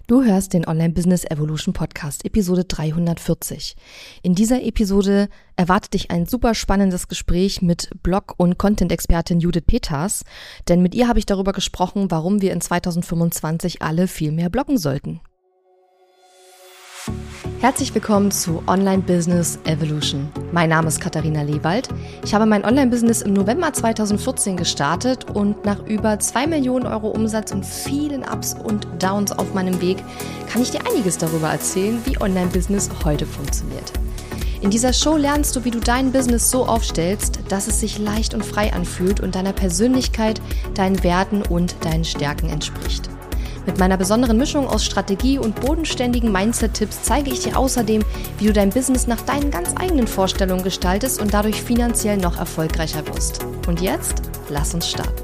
Du hörst den Online Business Evolution Podcast, Episode 340. In dieser Episode erwartet dich ein super spannendes Gespräch mit Blog- und Content-Expertin Judith Peters, denn mit ihr habe ich darüber gesprochen, warum wir in 2025 alle viel mehr bloggen sollten. Herzlich willkommen zu Online Business Evolution. Mein Name ist Katharina Lewald. Ich habe mein Online-Business im November 2014 gestartet und nach über 2 Millionen Euro Umsatz und vielen Ups und Downs auf meinem Weg kann ich dir einiges darüber erzählen, wie Online-Business heute funktioniert. In dieser Show lernst du, wie du dein Business so aufstellst, dass es sich leicht und frei anfühlt und deiner Persönlichkeit, deinen Werten und deinen Stärken entspricht. Mit meiner besonderen Mischung aus Strategie und bodenständigen Mindset-Tipps zeige ich dir außerdem, wie du dein Business nach deinen ganz eigenen Vorstellungen gestaltest und dadurch finanziell noch erfolgreicher wirst. Und jetzt, lass uns starten.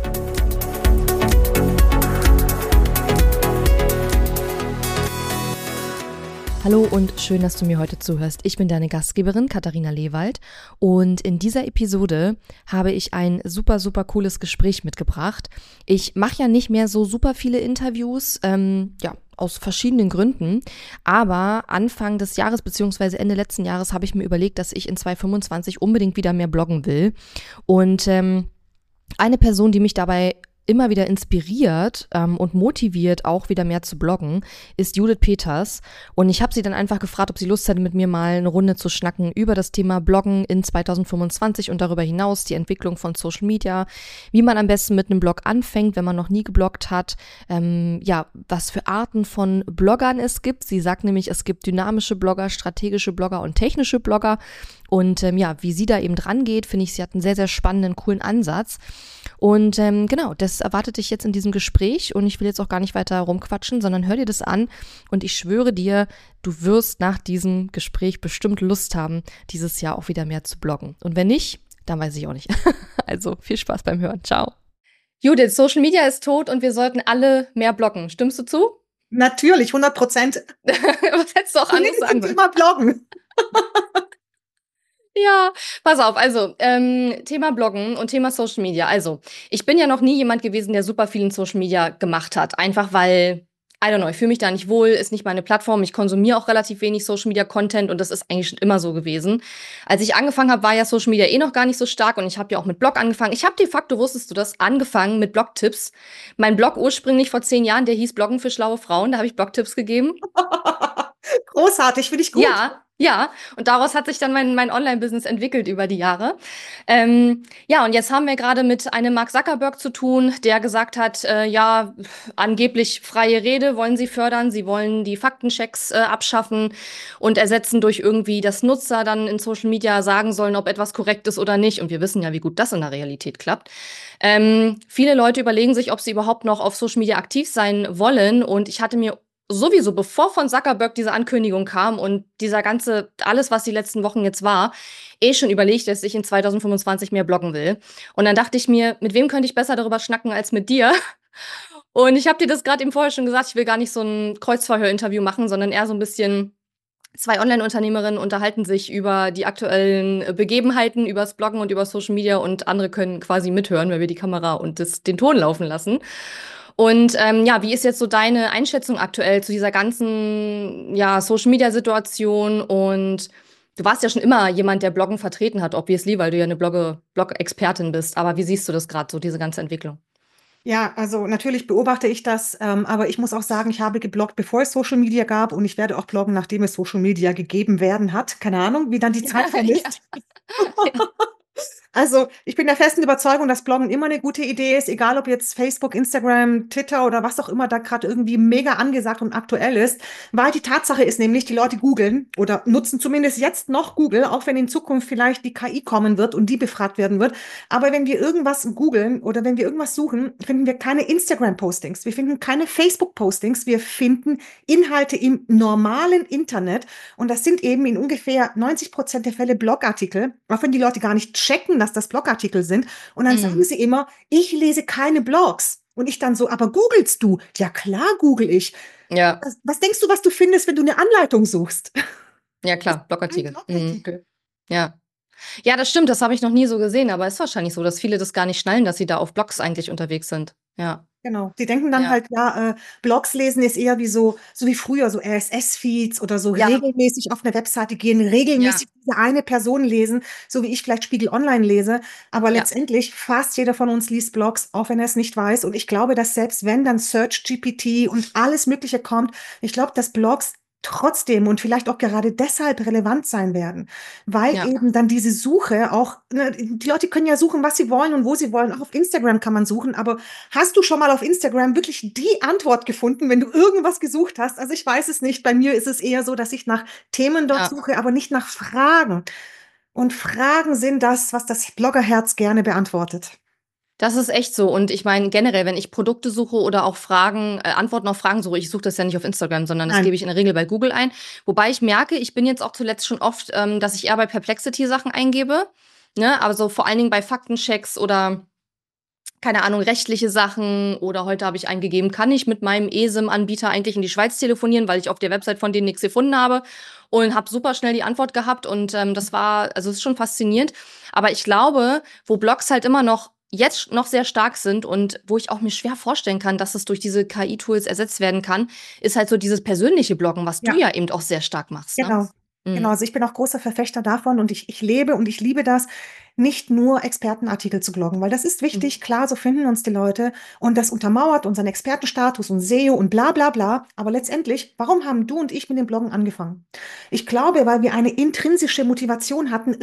Hallo und schön, dass du mir heute zuhörst. Ich bin deine Gastgeberin Katharina Lewald und in dieser Episode habe ich ein super, super cooles Gespräch mitgebracht. Ich mache ja nicht mehr so super viele Interviews, aus verschiedenen Gründen, aber Anfang des Jahres bzw. Ende letzten Jahres habe ich mir überlegt, dass ich in 2025 unbedingt wieder mehr bloggen will und eine Person, die mich dabei immer wieder inspiriert und motiviert, auch wieder mehr zu bloggen, ist Judith Peters. Und ich habe sie dann einfach gefragt, ob sie Lust hätte, mit mir mal eine Runde zu schnacken über das Thema Bloggen in 2025 und darüber hinaus die Entwicklung von Social Media, wie man am besten mit einem Blog anfängt, wenn man noch nie gebloggt hat, was für Arten von Bloggern es gibt. Sie sagt nämlich, es gibt dynamische Blogger, strategische Blogger und technische Blogger. Und wie sie da eben dran geht, finde ich, sie hat einen sehr, sehr spannenden, coolen Ansatz. Und das erwartet dich jetzt in diesem Gespräch und ich will jetzt auch gar nicht weiter rumquatschen, sondern hör dir das an und ich schwöre dir, du wirst nach diesem Gespräch bestimmt Lust haben, dieses Jahr auch wieder mehr zu bloggen. Und wenn nicht, dann weiß ich auch nicht. Also viel Spaß beim Hören. Ciao. Judith, Social Media ist tot und wir sollten alle mehr bloggen. Stimmst du zu? Natürlich, 100%. Was hättest du auch anderes sagen sollen? Thema Bloggen. Ja, pass auf, also Thema Bloggen und Thema Social Media. Also, ich bin ja noch nie jemand gewesen, der super viel in Social Media gemacht hat. Einfach weil, I don't know, ich fühle mich da nicht wohl, ist nicht meine Plattform. Ich konsumiere auch relativ wenig Social Media Content und das ist eigentlich schon immer so gewesen. Als ich angefangen habe, war ja Social Media eh noch gar nicht so stark und ich habe ja auch mit Blog angefangen. Ich habe de facto, wusstest du das, angefangen mit Blogtipps. Mein Blog ursprünglich vor 10 Jahren, der hieß Bloggen für schlaue Frauen, da habe ich Blogtipps gegeben. Großartig, finde ich gut. Ja, und daraus hat sich dann mein Online-Business entwickelt über die Jahre. Und jetzt haben wir gerade mit einem Mark Zuckerberg zu tun, der gesagt hat, angeblich freie Rede wollen sie fördern, sie wollen die Faktenchecks abschaffen und ersetzen durch irgendwie, dass Nutzer dann in Social Media sagen sollen, ob etwas korrekt ist oder nicht. Und wir wissen ja, wie gut das in der Realität klappt. Viele Leute überlegen sich, ob sie überhaupt noch auf Social Media aktiv sein wollen. Und ich hatte mir sowieso, bevor von Zuckerberg diese Ankündigung kam und dieser ganze, alles, was die letzten Wochen jetzt war, schon überlegt, dass ich in 2025 mehr bloggen will. Und dann dachte ich mir, mit wem könnte ich besser darüber schnacken als mit dir? Und ich habe dir das gerade eben vorher schon gesagt, ich will gar nicht so ein Kreuzverhör-Interview machen, sondern eher so ein bisschen, 2 Online-Unternehmerinnen unterhalten sich über die aktuellen Begebenheiten, übers Bloggen und über Social Media und andere können quasi mithören, weil wir die Kamera und den Ton laufen lassen. Und wie ist jetzt so deine Einschätzung aktuell zu dieser ganzen Social-Media-Situation? Und du warst ja schon immer jemand, der Bloggen vertreten hat, obviously, weil du ja eine Blog-Expertin bist. Aber wie siehst du das gerade so, diese ganze Entwicklung? Ja, also natürlich beobachte ich das, aber ich muss auch sagen, ich habe gebloggt, bevor es Social Media gab und ich werde auch bloggen, nachdem es Social Media gegeben werden hat. Keine Ahnung, wie dann die Zeit vermisst. Ja. Also ich bin der festen Überzeugung, dass Bloggen immer eine gute Idee ist, egal ob jetzt Facebook, Instagram, Twitter oder was auch immer da gerade irgendwie mega angesagt und aktuell ist, weil die Tatsache ist nämlich, die Leute googeln oder nutzen zumindest jetzt noch Google, auch wenn in Zukunft vielleicht die KI kommen wird und die befragt werden wird. Aber wenn wir irgendwas googeln oder wenn wir irgendwas suchen, finden wir keine Instagram-Postings, wir finden keine Facebook-Postings, wir finden Inhalte im normalen Internet und das sind eben in ungefähr 90% der Fälle Blogartikel, auch wenn die Leute gar nicht checken, dass das Blogartikel sind. Und dann sagen sie immer, ich lese keine Blogs. Und ich dann so, aber googelst du? Ja klar, google ich. Ja. Was denkst du, was du findest, wenn du eine Anleitung suchst? Ja, klar, Blogartikel. Blogartikel. Ja. Ja, das stimmt, das habe ich noch nie so gesehen, aber ist wahrscheinlich so, dass viele das gar nicht schnallen, dass sie da auf Blogs eigentlich unterwegs sind. Ja, Genau. Die denken dann ja, halt, ja, Blogs lesen ist eher wie so wie früher, so RSS-Feeds oder so ja, regelmäßig auf eine Webseite gehen, ja, regelmäßig diese eine Person lesen, so wie ich vielleicht Spiegel Online lese. Aber ja, letztendlich, fast jeder von uns liest Blogs, auch wenn er es nicht weiß. Und ich glaube, dass selbst wenn dann Search GPT und alles Mögliche kommt, ich glaube, dass Blogs trotzdem und vielleicht auch gerade deshalb relevant sein werden, weil ja. eben dann diese Suche auch, ne, die Leute können ja suchen, was sie wollen und wo sie wollen. Auch auf Instagram kann man suchen, aber hast du schon mal auf Instagram wirklich die Antwort gefunden, wenn du irgendwas gesucht hast? Also ich weiß es nicht. Bei mir ist es eher so, dass ich nach Themen dort Ja. suche, aber nicht nach Fragen. Und Fragen sind das, was das Bloggerherz gerne beantwortet. Das ist echt so. Und ich meine, generell, wenn ich Produkte suche oder auch Fragen, Antworten auf Fragen suche, ich suche das ja nicht auf Instagram, sondern das gebe Nein. ich in der Regel bei Google ein. Wobei ich merke, ich bin jetzt auch zuletzt schon oft, dass ich eher bei Perplexity Sachen eingebe. Ne? Aber so vor allen Dingen bei Faktenchecks oder, keine Ahnung, rechtliche Sachen. Oder heute habe ich eingegeben, kann ich mit meinem eSIM-Anbieter eigentlich in die Schweiz telefonieren, weil ich auf der Website von denen nichts gefunden habe. Und habe super schnell die Antwort gehabt. Und das war, also es ist schon faszinierend. Aber ich glaube, wo Blogs halt immer noch jetzt noch sehr stark sind und wo ich auch mir schwer vorstellen kann, dass es durch diese KI-Tools ersetzt werden kann, ist halt so dieses persönliche Bloggen, was du Ja. ja eben auch sehr stark machst, ne? Genau. Genau, Mhm. also ich bin auch großer Verfechter davon und ich lebe und ich liebe das, nicht nur Expertenartikel zu bloggen, weil das ist wichtig, Mhm. klar, so finden uns die Leute und das untermauert unseren Expertenstatus und SEO und bla bla bla. Aber letztendlich, warum haben du und ich mit dem Bloggen angefangen? Ich glaube, weil wir eine intrinsische Motivation hatten,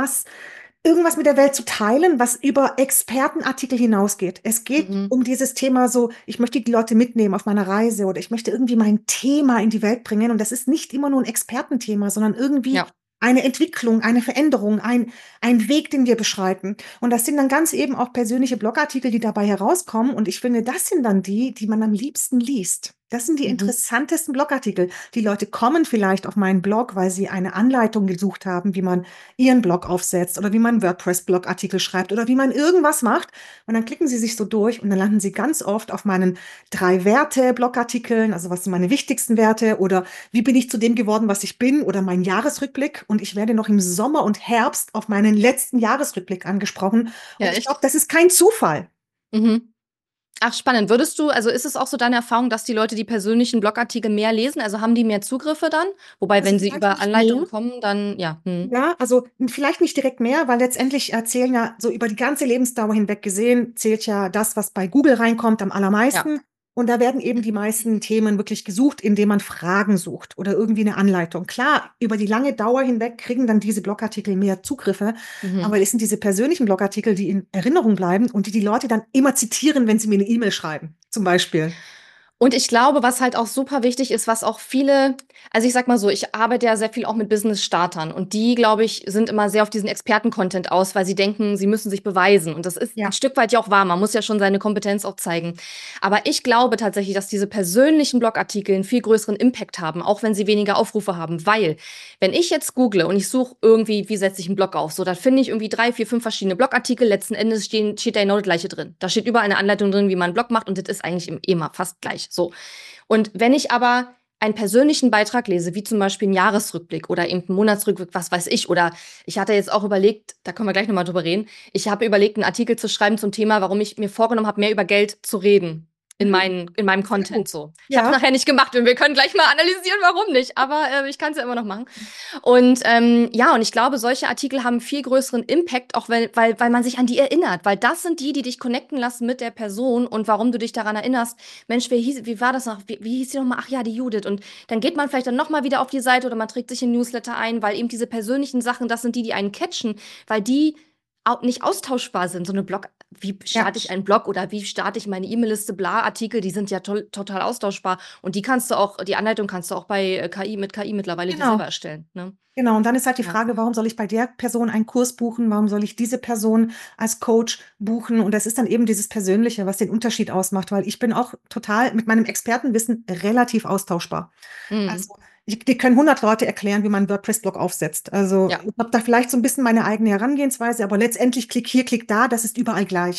irgendwas mit der Welt zu teilen, was über Expertenartikel hinausgeht. Es geht Mhm. um dieses Thema so, ich möchte die Leute mitnehmen auf meiner Reise oder ich möchte irgendwie mein Thema in die Welt bringen. Und das ist nicht immer nur ein Expertenthema, sondern irgendwie Ja. eine Entwicklung, eine Veränderung, ein Weg, den wir beschreiten. Und das sind dann ganz eben auch persönliche Blogartikel, die dabei herauskommen. Und ich finde, das sind dann die, die man am liebsten liest. Das sind die Mhm. interessantesten Blogartikel. Die Leute kommen vielleicht auf meinen Blog, weil sie eine Anleitung gesucht haben, wie man ihren Blog aufsetzt oder wie man WordPress-Blogartikel schreibt oder wie man irgendwas macht. Und dann klicken sie sich so durch und dann landen sie ganz oft auf meinen 3 Werte-Blogartikeln, also was sind meine wichtigsten Werte oder wie bin ich zu dem geworden, was ich bin oder mein Jahresrückblick. Und ich werde noch im Sommer und Herbst auf meinen letzten Jahresrückblick angesprochen. Ja, Und ich glaube, echt? das ist kein Zufall. Mhm. Ach, spannend. Würdest du, also ist es auch so deine Erfahrung, dass die Leute die persönlichen Blogartikel mehr lesen? Also haben die mehr Zugriffe dann? Wobei, Also wenn sie vielleicht über nicht mehr. Anleitungen kommen, dann ja. Hm. Ja, also vielleicht nicht direkt mehr, weil letztendlich erzählen ja so über die ganze Lebensdauer hinweg gesehen, zählt ja das, was bei Google reinkommt, am Ja. allermeisten. Und da werden eben die meisten Themen wirklich gesucht, indem man Fragen sucht oder irgendwie eine Anleitung. Klar, über die lange Dauer hinweg kriegen dann diese Blogartikel mehr Zugriffe, aber Mhm. es sind diese persönlichen Blogartikel, die in Erinnerung bleiben und die die Leute dann immer zitieren, wenn sie mir eine E-Mail schreiben, zum Beispiel. Und ich glaube, was halt auch super wichtig ist, was auch viele, also ich sag mal so, ich arbeite ja sehr viel auch mit Business-Startern und die, glaube ich, sind immer sehr auf diesen Experten-Content aus, weil sie denken, sie müssen sich beweisen. Und das ist ein Ja. Stück weit ja auch wahr. Man muss ja schon seine Kompetenz auch zeigen. Aber ich glaube tatsächlich, dass diese persönlichen Blogartikel einen viel größeren Impact haben, auch wenn sie weniger Aufrufe haben. Weil, wenn ich jetzt google und ich suche irgendwie, wie setze ich einen Blog auf, so, dann finde ich irgendwie 3, 4, 5 verschiedene Blogartikel. Letzten Endes steht da genau das Gleiche drin. Da steht überall eine Anleitung drin, wie man einen Blog macht und das ist eigentlich immer fast gleich. So. Und wenn ich aber einen persönlichen Beitrag lese, wie zum Beispiel einen Jahresrückblick oder eben einen Monatsrückblick, was weiß ich, oder ich hatte jetzt auch überlegt, da können wir gleich nochmal drüber reden, ich habe überlegt, einen Artikel zu schreiben zum Thema, warum ich mir vorgenommen habe, mehr über Geld zu reden Mhm. in meinem Sehr Content gut. so. Ich habe es Ja, nachher nicht gemacht und wir können gleich mal analysieren, warum nicht, aber ich kann es ja immer noch machen. Und ja, und ich glaube, solche Artikel haben viel größeren Impact, auch weil man sich an die erinnert, weil das sind die, die dich connecten lassen mit der Person und warum du dich daran erinnerst. Mensch, wie war das noch? Wie hieß die nochmal? Ach ja, die Judith. Und dann geht man vielleicht dann nochmal wieder auf die Seite oder man trägt sich in Newsletter ein, weil eben diese persönlichen Sachen, das sind die, die einen catchen, weil die auch nicht austauschbar sind. So eine Blog, wie ja. starte ich einen Blog oder wie starte ich meine E-Mail-Liste, bla, Artikel, die sind ja total austauschbar. Und die kannst du auch, die Anleitung kannst du auch bei mit KI mittlerweile dir selber Genau. erstellen. Ne? Genau, und dann ist halt die Ja. Frage, warum soll ich bei der Person einen Kurs buchen? Warum soll ich diese Person als Coach buchen? Und das ist dann eben dieses Persönliche, was den Unterschied ausmacht, weil ich bin auch total mit meinem Expertenwissen relativ austauschbar. Mhm. Also die können 100 Leute erklären, wie man einen WordPress-Blog aufsetzt. Also Ja. ich habe da vielleicht so ein bisschen meine eigene Herangehensweise, aber letztendlich klick hier, klick da, das ist überall gleich.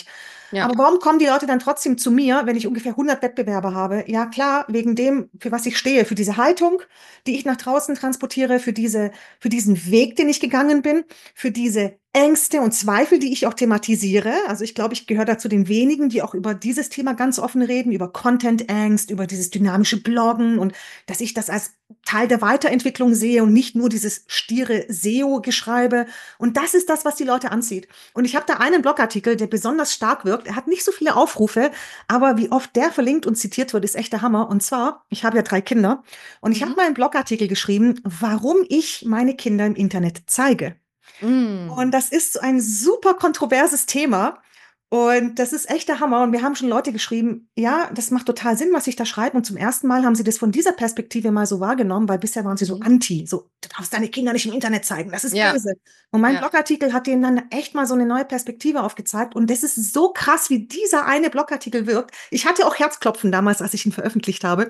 Ja. Aber warum kommen die Leute dann trotzdem zu mir, wenn ich ungefähr 100 Wettbewerber habe? Ja, klar, wegen dem, für was ich stehe, für diese Haltung, die ich nach draußen transportiere, für diesen Weg, den ich gegangen bin, für diese Ängste und Zweifel, die ich auch thematisiere. Also ich glaube, ich gehöre dazu den wenigen, die auch über dieses Thema ganz offen reden, über Content-Angst, über dieses dynamische Bloggen und dass ich das als Teil der Weiterentwicklung sehe und nicht nur dieses stiere SEO-Geschreibe. Und das ist das, was die Leute anzieht. Und ich habe da einen Blogartikel, der besonders stark wirkt. Er hat nicht so viele Aufrufe, aber wie oft der verlinkt und zitiert wird, ist echt der Hammer. Und zwar, ich habe ja 3 Kinder und ich habe Mhm. mal einen Blogartikel geschrieben, warum ich meine Kinder im Internet zeige. Und Mm. das ist so ein super kontroverses Thema. Und das ist echt der Hammer. Und wir haben schon Leute geschrieben, ja, das macht total Sinn, was ich da schreibe. Und zum ersten Mal haben sie das von dieser Perspektive mal so wahrgenommen, weil bisher waren sie so Mhm. anti. So, du darfst deine Kinder nicht im Internet zeigen, das ist Ja, böse. Und mein ja. Blogartikel hat denen dann echt mal so eine neue Perspektive aufgezeigt. Und das ist so krass, wie dieser eine Blogartikel wirkt. Ich hatte auch Herzklopfen damals, als ich ihn veröffentlicht habe.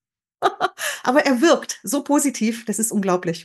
Aber er wirkt so positiv, das ist unglaublich.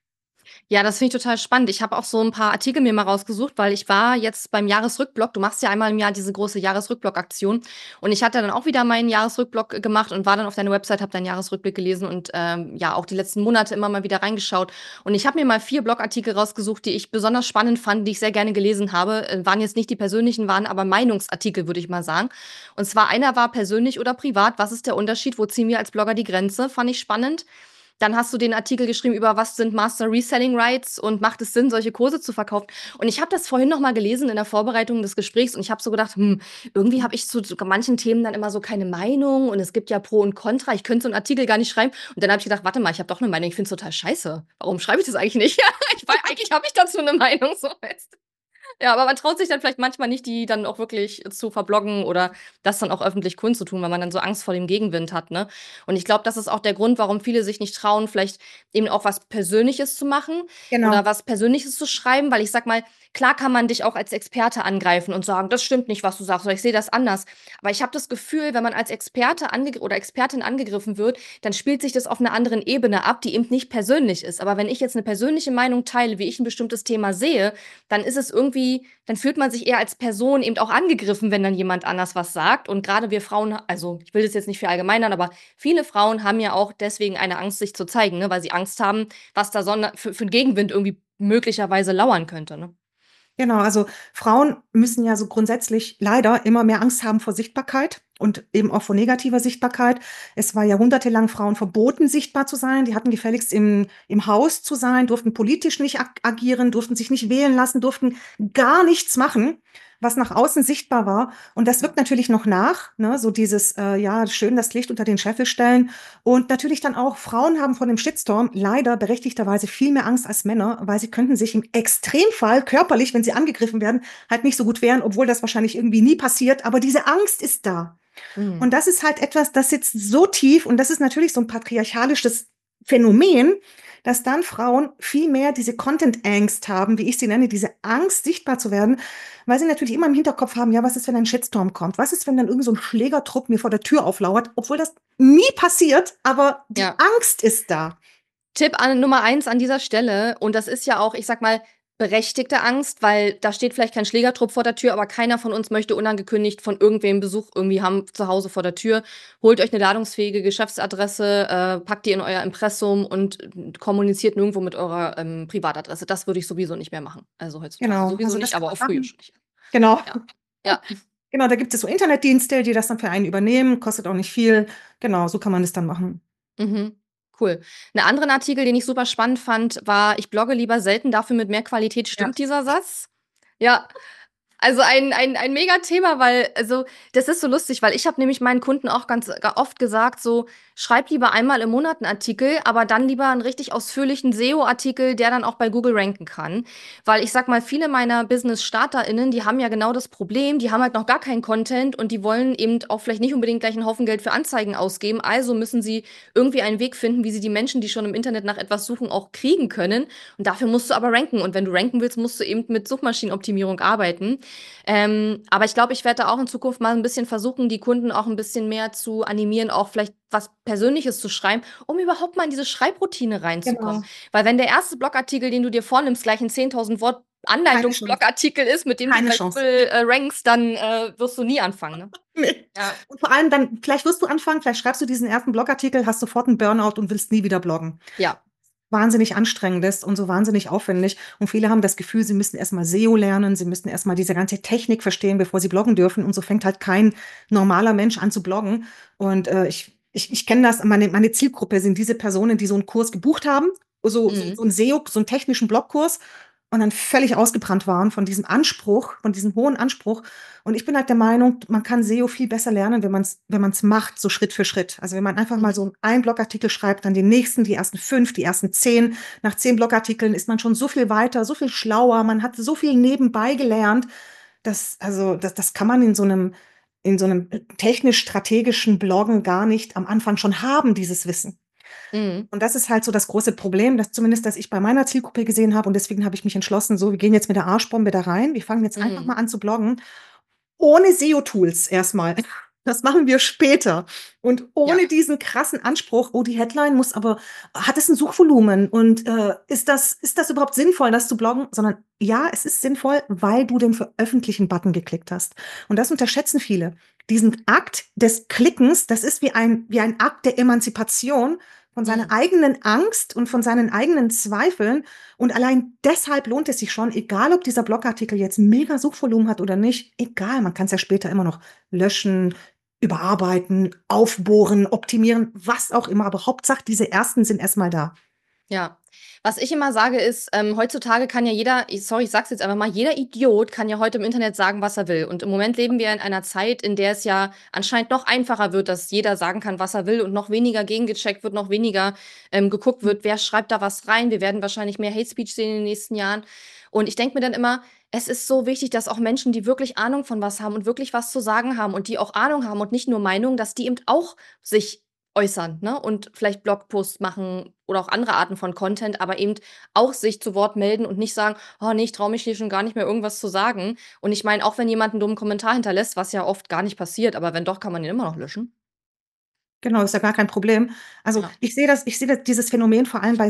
Ja, das finde ich total spannend. Ich habe auch so ein paar Artikel mir mal rausgesucht, weil ich war jetzt beim Jahresrückblock. Du machst ja einmal im Jahr diese große Jahresrückblock-Aktion. Und ich hatte dann auch wieder meinen Jahresrückblock gemacht und war dann auf deiner Website, habe deinen Jahresrückblick gelesen und ja, auch die letzten Monate immer mal wieder reingeschaut. Und ich habe mir mal 4 Blogartikel rausgesucht, die ich besonders spannend fand, die ich sehr gerne gelesen habe. Waren jetzt nicht die persönlichen, waren aber Meinungsartikel, würde ich mal sagen. Und zwar einer war persönlich oder privat. Was ist der Unterschied? Wo ziehen wir als Blogger die Grenze? Fand ich spannend. Dann hast du den Artikel geschrieben über was sind Master Reselling Rights und macht es Sinn, solche Kurse zu verkaufen. Und ich habe das vorhin noch mal gelesen in der Vorbereitung des Gesprächs und ich habe so gedacht, irgendwie habe ich zu manchen Themen dann immer so keine Meinung und es gibt ja Pro und Contra. Ich könnte so einen Artikel gar nicht schreiben. Und dann habe ich gedacht, warte mal, ich habe doch eine Meinung. Ich finde es total scheiße. Warum schreibe ich das eigentlich nicht? Eigentlich habe ich dazu eine Meinung. So weißt du. Ja, aber man traut sich dann vielleicht manchmal nicht, die dann auch wirklich zu verbloggen oder das dann auch öffentlich kundzutun, weil man dann so Angst vor dem Gegenwind hat, ne? Und ich glaube, das ist auch der Grund, warum viele sich nicht trauen, vielleicht eben auch was Persönliches zu machen oder Genau. was Persönliches zu schreiben, weil ich sag mal, klar kann man dich auch als Experte angreifen und sagen, das stimmt nicht, was du sagst, oder ich sehe das anders. Aber ich habe das Gefühl, wenn man als Experte oder Expertin angegriffen wird, dann spielt sich das auf einer anderen Ebene ab, die eben nicht persönlich ist. Aber wenn ich jetzt eine persönliche Meinung teile, wie ich ein bestimmtes Thema sehe, dann ist es irgendwie, dann fühlt man sich eher als Person eben auch angegriffen, wenn dann jemand anders was sagt. Und gerade wir Frauen, also ich will das jetzt nicht verallgemeinern, aber viele Frauen haben ja auch deswegen eine Angst, sich zu zeigen, ne? Weil sie Angst haben, was da für einen Gegenwind irgendwie möglicherweise lauern könnte. Ne? Genau, also Frauen müssen ja so grundsätzlich leider immer mehr Angst haben vor Sichtbarkeit und eben auch vor negativer Sichtbarkeit. Es war jahrhundertelang Frauen verboten, sichtbar zu sein. Die hatten gefälligst im Haus zu sein, durften politisch nicht agieren, durften sich nicht wählen lassen, durften gar nichts machen, was nach außen sichtbar war. Und das Ja. wirkt natürlich noch nach, ne? So dieses, ja, schön das Licht unter den Scheffel stellen. Und natürlich dann auch, Frauen haben vor dem Shitstorm leider berechtigterweise viel mehr Angst als Männer, weil sie könnten sich im Extremfall körperlich, wenn sie angegriffen werden, halt nicht so gut wehren, obwohl das wahrscheinlich irgendwie nie passiert. Aber diese Angst ist da. Mhm. Und das ist halt etwas, das sitzt so tief und das ist natürlich so ein patriarchalisches Phänomen, dass dann Frauen viel mehr diese Content-Angst haben, wie ich sie nenne, diese Angst, sichtbar zu werden, weil sie natürlich immer im Hinterkopf haben, ja, was ist, wenn ein Shitstorm kommt? Was ist, wenn dann irgend so ein Schlägertrupp mir vor der Tür auflauert? Obwohl das nie passiert, aber die Ja. Angst ist da. Tipp Nummer 1 an dieser Stelle, und das ist ja auch, ich sag mal, berechtigte Angst, weil da steht vielleicht kein Schlägertrupp vor der Tür, aber keiner von uns möchte unangekündigt von irgendwem Besuch irgendwie haben zu Hause vor der Tür. Holt euch eine ladungsfähige Geschäftsadresse, packt die in euer Impressum und kommuniziert nirgendwo mit eurer Privatadresse. Das würde ich sowieso nicht mehr machen. Also heutzutage Genau, sowieso also das nicht, kann aber man auch früher machen. schon nicht. Genau. Ja. Ja. Genau, da gibt es so Internetdienste, die das dann für einen übernehmen, kostet auch nicht viel. Genau, so kann man es dann machen. Mhm. Cool. 'N anderen Artikel, den ich super spannend fand, war: „Ich blogge lieber selten, dafür mit mehr Qualität." Ja. Stimmt dieser Satz? Ja. Also ein Mega-Thema, weil also, das ist so lustig, weil ich habe nämlich meinen Kunden auch ganz oft gesagt so: „Schreib lieber einmal im Monat 'n Artikel, aber dann lieber 'n richtig ausführlichen SEO-Artikel, der dann auch bei Google ranken kann." Weil ich sage mal, viele meiner Business-StarterInnen, die haben ja genau das Problem, die haben halt noch gar keinen Content und die wollen eben auch vielleicht nicht unbedingt gleich 'n Haufen Geld für Anzeigen ausgeben. Also müssen sie irgendwie einen Weg finden, wie sie die Menschen, die schon im Internet nach etwas suchen, auch kriegen können. Und dafür musst du aber ranken. Und wenn du ranken willst, musst du eben mit Suchmaschinenoptimierung arbeiten. Aber ich glaube, ich werde da auch in Zukunft mal ein bisschen versuchen, die Kunden auch ein bisschen mehr zu animieren, auch vielleicht was Persönliches zu schreiben, um überhaupt mal in diese Schreibroutine reinzukommen. Genau. Weil wenn der erste Blogartikel, den du dir vornimmst, gleich ein 10.000 Wort Keine Chance. Anleitungsblogartikel ist, mit dem du Keine bei Chance. Google rankst, dann wirst du nie anfangen, ne? Nee. Ja. Und vor allem dann, vielleicht wirst du anfangen, vielleicht schreibst du diesen ersten Blogartikel, hast sofort einen Burnout und willst nie wieder bloggen. Ja. Wahnsinnig anstrengend ist und so wahnsinnig aufwendig. Und viele haben das Gefühl, sie müssen erstmal SEO lernen, sie müssen erstmal diese ganze Technik verstehen, bevor sie bloggen dürfen. Und so fängt halt kein normaler Mensch an zu bloggen. Und ich kenne das, meine Zielgruppe sind diese Personen, die so einen Kurs gebucht haben, Mhm. so ein SEO, so einen technischen Blogkurs und dann völlig ausgebrannt waren von diesem Anspruch, von diesem hohen Anspruch. Und ich bin halt der Meinung, man kann SEO viel besser lernen, wenn man es macht, so Schritt für Schritt. Also wenn man einfach mal Mhm. so einen Blogartikel schreibt, dann den nächsten, die ersten 5, die ersten 10. Nach 10 Blogartikeln ist man schon so viel weiter, so viel schlauer, man hat so viel nebenbei gelernt. Das kann man in so einem technisch-strategischen Bloggen gar nicht am Anfang schon haben, dieses Wissen. Mhm. Und das ist halt so das große Problem, das ich bei meiner Zielgruppe gesehen habe. Und deswegen habe ich mich entschlossen, so, wir gehen jetzt mit der Arschbombe da rein. Wir fangen jetzt einfach Mhm. mal an zu bloggen. Ohne SEO-Tools erstmal. Das machen wir später. Und Ja. ohne diesen krassen Anspruch, oh, die Headline muss aber, hat es ein Suchvolumen? Und ist das überhaupt sinnvoll, das zu bloggen? Sondern ja, es ist sinnvoll, weil du den Veröffentlichen-Button geklickt hast. Und das unterschätzen viele. Diesen Akt des Klickens, das ist wie ein Akt der Emanzipation von seiner Mhm. eigenen Angst und von seinen eigenen Zweifeln. Und allein deshalb lohnt es sich schon, egal ob dieser Blogartikel jetzt mega Suchvolumen hat oder nicht, egal, man kann es ja später immer noch löschen, überarbeiten, aufbohren, optimieren, was auch immer. Aber Hauptsache, diese ersten sind erstmal da. Ja. Was ich immer sage, ist, heutzutage kann ja jeder, sorry, ich sag's jetzt einfach mal, jeder Idiot kann ja heute im Internet sagen, was er will. Und im Moment leben wir in einer Zeit, in der es ja anscheinend noch einfacher wird, dass jeder sagen kann, was er will und noch weniger gegengecheckt wird, noch weniger geguckt wird, wer schreibt da was rein. Wir werden wahrscheinlich mehr Hate Speech sehen in den nächsten Jahren. Und ich denke mir dann immer, es ist so wichtig, dass auch Menschen, die wirklich Ahnung von was haben und wirklich was zu sagen haben und die auch Ahnung haben und nicht nur Meinung, dass die eben auch sich äußern, ne? Und vielleicht Blogposts machen oder auch andere Arten von Content, aber eben auch sich zu Wort melden und nicht sagen: „Oh ne, ich traue mich hier schon gar nicht mehr, irgendwas zu sagen.“ Und ich meine, auch wenn jemand 'n dummen Kommentar hinterlässt, was ja oft gar nicht passiert, aber wenn doch, kann man ihn immer noch löschen. Genau, ist ja gar kein Problem. Also Ja. ich sehe dieses Phänomen vor allem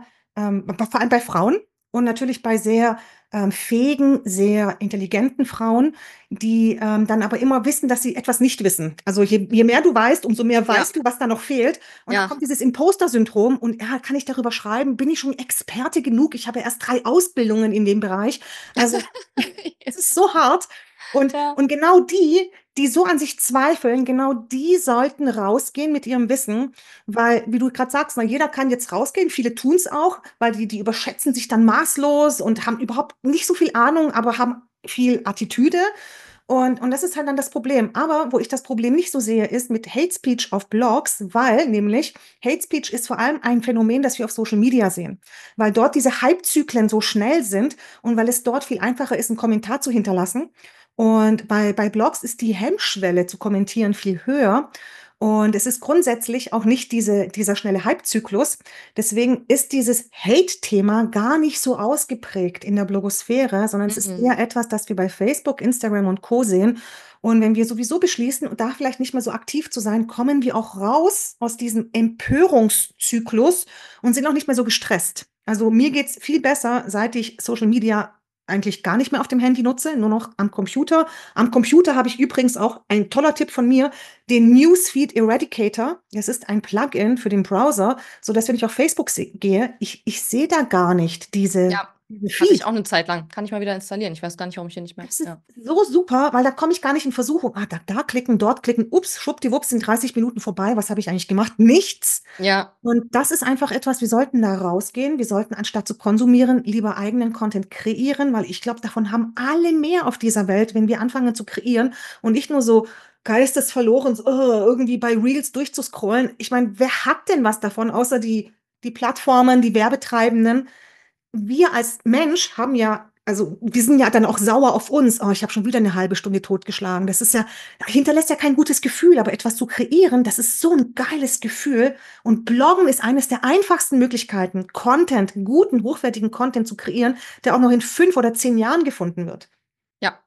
vor allem bei Frauen und natürlich bei sehr fähigen, sehr intelligenten Frauen, die dann aber immer wissen, dass sie etwas nicht wissen. Also je mehr du weißt, umso mehr Ja, weißt du, was da noch fehlt. Und dann ja. kommt dieses Imposter-Syndrom und ja, kann ich darüber schreiben? Bin ich schon Experte genug? Ich habe ja erst 3 Ausbildungen in dem Bereich. Also es ist so hart. Ja. Und genau die so an sich zweifeln, genau die sollten rausgehen mit ihrem Wissen, weil, wie du gerade sagst, na, jeder kann jetzt rausgehen, viele tun es auch, weil die überschätzen sich dann maßlos und haben überhaupt nicht so viel Ahnung, aber haben viel Attitüde. Und das ist halt dann das Problem. Aber wo ich das Problem nicht so sehe, ist mit Hate Speech auf Blogs, weil nämlich Hate Speech ist vor allem ein Phänomen, das wir auf Social Media sehen, weil dort diese Hypezyklen so schnell sind und weil es dort viel einfacher ist, einen Kommentar zu hinterlassen. Und bei Blogs ist die Hemmschwelle zu kommentieren viel höher. Und es ist grundsätzlich auch nicht dieser schnelle Hype-Zyklus. Deswegen ist dieses Hate-Thema gar nicht so ausgeprägt in der Blogosphäre, sondern es ist Mhm. eher etwas, das wir bei Facebook, Instagram und Co. sehen. Und wenn wir sowieso beschließen, da vielleicht nicht mehr so aktiv zu sein, kommen wir auch raus aus diesem Empörungszyklus und sind auch nicht mehr so gestresst. Also mir geht's viel besser, seit ich Social Media eigentlich gar nicht mehr auf dem Handy nutze, nur noch am Computer. Am Computer habe ich übrigens auch ein toller Tipp von mir, den Newsfeed Eradicator. Das ist ein Plugin für den Browser, so dass wenn ich auf Facebook gehe, ich sehe da gar nicht Ja, diese hatte ich Feed. auch 'ne Zeit lang. Kann ich mal wieder installieren. Ich weiß gar nicht, warum ich den nicht mehr, Das ist ja. so super, weil da komme ich gar nicht in Versuchung. Da klicken, dort klicken. Ups, schwuppdiwupps sind 30 Minuten vorbei. Was habe ich eigentlich gemacht? Nichts. Ja. Und das ist einfach etwas, wir sollten da rausgehen. Wir sollten anstatt zu konsumieren, lieber eigenen Content kreieren, weil ich glaube, davon haben alle mehr auf dieser Welt, wenn wir anfangen zu kreieren und nicht nur so geistesverloren so, irgendwie bei Reels durchzuscrollen. Ich meine, wer hat denn was davon, außer die Plattformen, die Werbetreibenden? Wir als Mensch haben ja, also wir sind ja dann auch sauer auf uns. Oh, ich habe schon wieder eine halbe Stunde totgeschlagen. Das ist ja, hinterlässt ja kein gutes Gefühl, aber etwas zu kreieren, das ist so ein geiles Gefühl. Und Bloggen ist eines der einfachsten Möglichkeiten, Content, guten, hochwertigen Content zu kreieren, der auch noch in 5 oder 10 Jahren gefunden wird. Ja.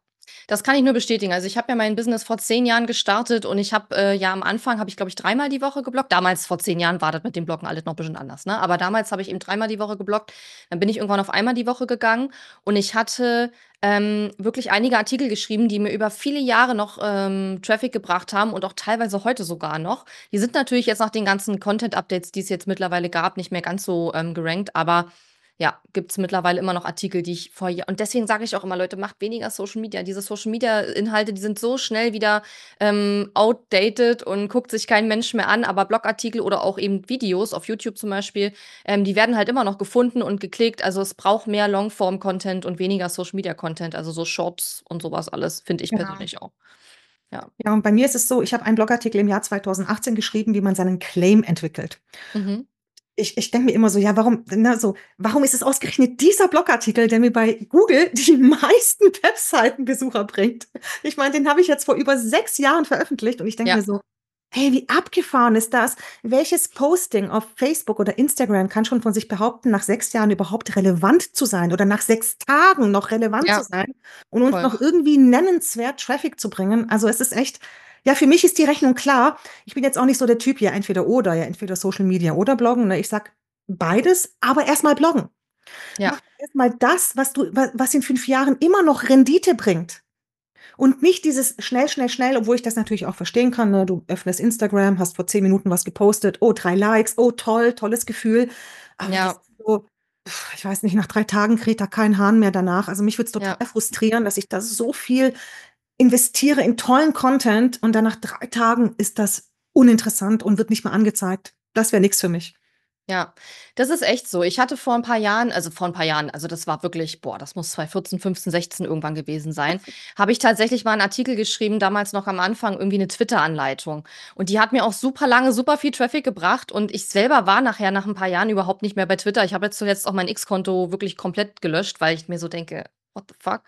Das kann ich nur bestätigen. Also ich habe ja mein Business vor 10 Jahren gestartet und ich habe ja am Anfang habe ich, glaube ich, dreimal die Woche gebloggt. Damals vor 10 Jahren war das mit dem Bloggen alles noch ein bisschen anders, ne? Aber damals habe ich eben dreimal die Woche gebloggt. Dann bin ich irgendwann auf einmal die Woche gegangen und ich hatte wirklich einige Artikel geschrieben, die mir über viele Jahre noch Traffic gebracht haben und auch teilweise heute sogar noch. Die sind natürlich jetzt nach den ganzen Content-Updates, die es jetzt mittlerweile gab, nicht mehr ganz so gerankt, aber ja, gibt es mittlerweile immer noch Artikel, die ich vor Jahren. Und deswegen sage ich auch immer, Leute, macht weniger Social Media. Diese Social Media-Inhalte, die sind so schnell wieder outdated und guckt sich kein Mensch mehr an. Aber Blogartikel oder auch eben Videos auf YouTube zum Beispiel, die werden halt immer noch gefunden und geklickt. Also es braucht mehr Longform-Content und weniger Social Media-Content, also so Shorts und sowas alles, finde ich Genau. persönlich auch. Ja. Ja, und bei mir ist es so, ich habe einen Blogartikel im Jahr 2018 geschrieben, wie man seinen Claim entwickelt. Mhm. Ich denke mir immer so, ja, warum ist es ausgerechnet dieser Blogartikel, der mir bei Google die meisten Webseitenbesucher bringt? Ich meine, den habe ich jetzt vor über 6 Jahren veröffentlicht und ich denke mir Ja, so, hey, wie abgefahren ist das? Welches Posting auf Facebook oder Instagram kann schon von sich behaupten, nach 6 Jahren überhaupt relevant zu sein oder nach 6 Tagen noch relevant zu ja, sein und uns voll. noch irgendwie nennenswert Traffic zu bringen? Also es ist echt, ja, für mich ist die Rechnung klar. Ich bin jetzt auch nicht so der Typ, ja, entweder oder, ja, entweder Social Media oder Bloggen. Ne? Ich sag beides, aber erstmal Bloggen. Mach Ja, erstmal das, was in 5 Jahren immer noch Rendite bringt. Und nicht dieses schnell, schnell, schnell, obwohl ich das natürlich auch verstehen kann. Ne? Du öffnest Instagram, hast vor 10 Minuten was gepostet, oh, 3 Likes, oh, toll, tolles Gefühl. Aber das ja, ist so, ich weiß nicht, nach 3 Tagen kräht da kein Hahn mehr danach. Also mich würde es ja. total frustrieren, dass ich da so viel investiere in tollen Content und dann nach 3 Tagen ist das uninteressant und wird nicht mehr angezeigt. Das wäre nichts für mich. Ja, das ist echt so. Ich hatte vor ein paar Jahren, also das war wirklich, boah, das muss 2014, 15, 16 irgendwann gewesen sein, habe ich tatsächlich mal einen Artikel geschrieben, damals noch am Anfang irgendwie eine Twitter-Anleitung. Und die hat mir auch super lange, super viel Traffic gebracht. Und ich selber war nachher nach ein paar Jahren überhaupt nicht mehr bei Twitter. Ich habe jetzt zuletzt auch mein X-Konto wirklich komplett gelöscht, weil ich mir so denke, what the fuck?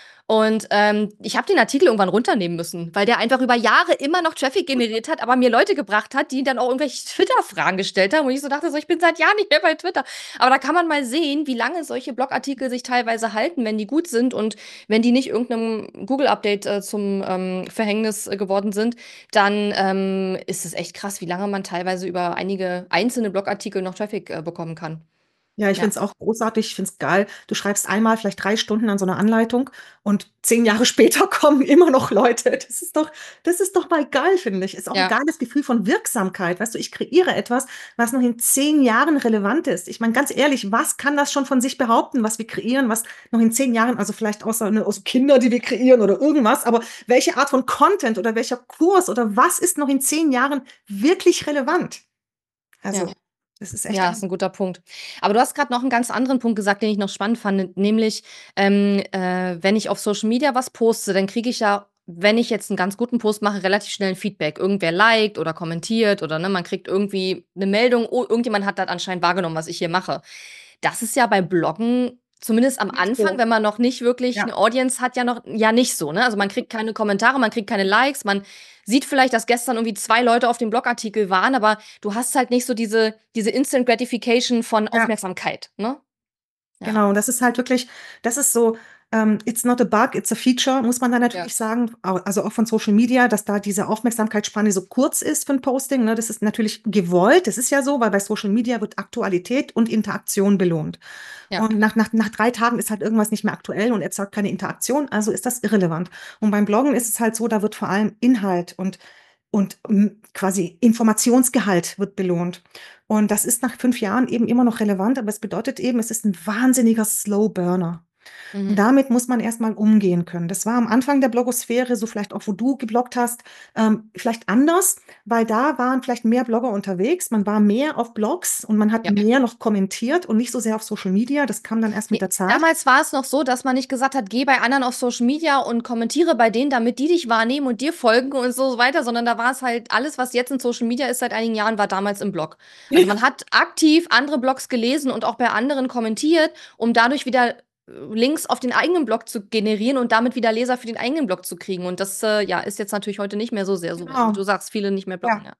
Und ich habe den Artikel irgendwann runternehmen müssen, weil der einfach über Jahre immer noch Traffic generiert hat, aber mir Leute gebracht hat, die dann auch irgendwelche Twitter-Fragen gestellt haben. Und ich so dachte, so, ich bin seit Jahren nicht mehr bei Twitter. Aber da kann man mal sehen, wie lange solche Blogartikel sich teilweise halten, wenn die gut sind und wenn die nicht irgendeinem Google-Update zum Verhängnis geworden sind, dann ist es echt krass, wie lange man teilweise über einige einzelne Blogartikel noch Traffic bekommen kann. Ja, ich finde Ja, es auch großartig, ich finde es geil. Du schreibst einmal vielleicht 3 Stunden an so einer Anleitung und 10 Jahre später kommen immer noch Leute. Das ist doch mal geil, finde ich. Ist auch ein ja, geiles Gefühl von Wirksamkeit. Weißt du, ich kreiere etwas, was noch in 10 Jahren relevant ist. Ich meine, ganz ehrlich, was kann das schon von sich behaupten, was wir kreieren, was noch in 10 Jahren, also vielleicht außer aus Kinder, die wir kreieren oder irgendwas, aber welche Art von Content oder welcher Kurs oder was ist noch in 10 Jahren wirklich relevant? ja. Also, das ist echt. Ja, ist ein guter Punkt. Aber du hast gerade noch einen ganz anderen Punkt gesagt, den ich noch spannend fand, nämlich, wenn ich auf Social Media was poste, dann kriege ich ja, wenn ich jetzt einen ganz guten Post mache, relativ schnell ein Feedback. Irgendwer liked oder kommentiert oder, ne, man kriegt irgendwie eine Meldung: „Oh, irgendjemand hat das anscheinend wahrgenommen, was ich hier mache.“ Das ist ja bei Bloggen, zumindest am Nicht Anfang, so. wenn man noch nicht wirklich Ja. eine Audience hat, ja nicht so, ne? Also, man kriegt keine Kommentare, man kriegt keine Likes, man sieht vielleicht, dass gestern irgendwie 2 Leute auf dem Blogartikel waren, aber du hast halt nicht so diese Instant Gratification von Ja. Aufmerksamkeit, ne? Ja, Genau, und das ist halt wirklich, das ist so, it's not a bug, it's a feature, muss man da ja, natürlich sagen. Also auch von Social Media, dass da diese Aufmerksamkeitsspanne so kurz ist für ein Posting. Ne? Das ist natürlich gewollt. Das ist ja so, weil bei Social Media wird Aktualität und Interaktion belohnt. ja. Und nach 3 Tagen ist halt irgendwas nicht mehr aktuell und erzeugt keine Interaktion, also ist das irrelevant. Und beim Bloggen ist es halt so, da wird vor allem Inhalt und quasi Informationsgehalt wird belohnt. Und das ist nach 5 Jahren eben immer noch relevant, aber es bedeutet eben, es ist ein wahnsinniger Slow Burner. Und Mhm. damit muss man erstmal umgehen können. Das war am Anfang der Blogosphäre, so vielleicht auch, wo du gebloggt hast, vielleicht anders, weil da waren vielleicht mehr Blogger unterwegs. Man war mehr auf Blogs und man hat Ja. mehr noch kommentiert und nicht so sehr auf Social Media. Das kam dann erst mit Ne, der Zeit. damals war es noch so, dass man nicht gesagt hat: „Geh bei anderen auf Social Media und kommentiere bei denen, damit die dich wahrnehmen und dir folgen“ und so weiter, sondern da war es halt alles, was jetzt in Social Media ist seit einigen Jahren, war damals im Blog. Also, man hat aktiv andere Blogs gelesen und auch bei anderen kommentiert, um dadurch wieder Links auf den eigenen Blog zu generieren und damit wieder Leser für den eigenen Blog zu kriegen. Und das, ja, ist jetzt natürlich heute nicht mehr so sehr so, wie Genau. du sagst, viele nicht mehr bloggen, Ja. ja.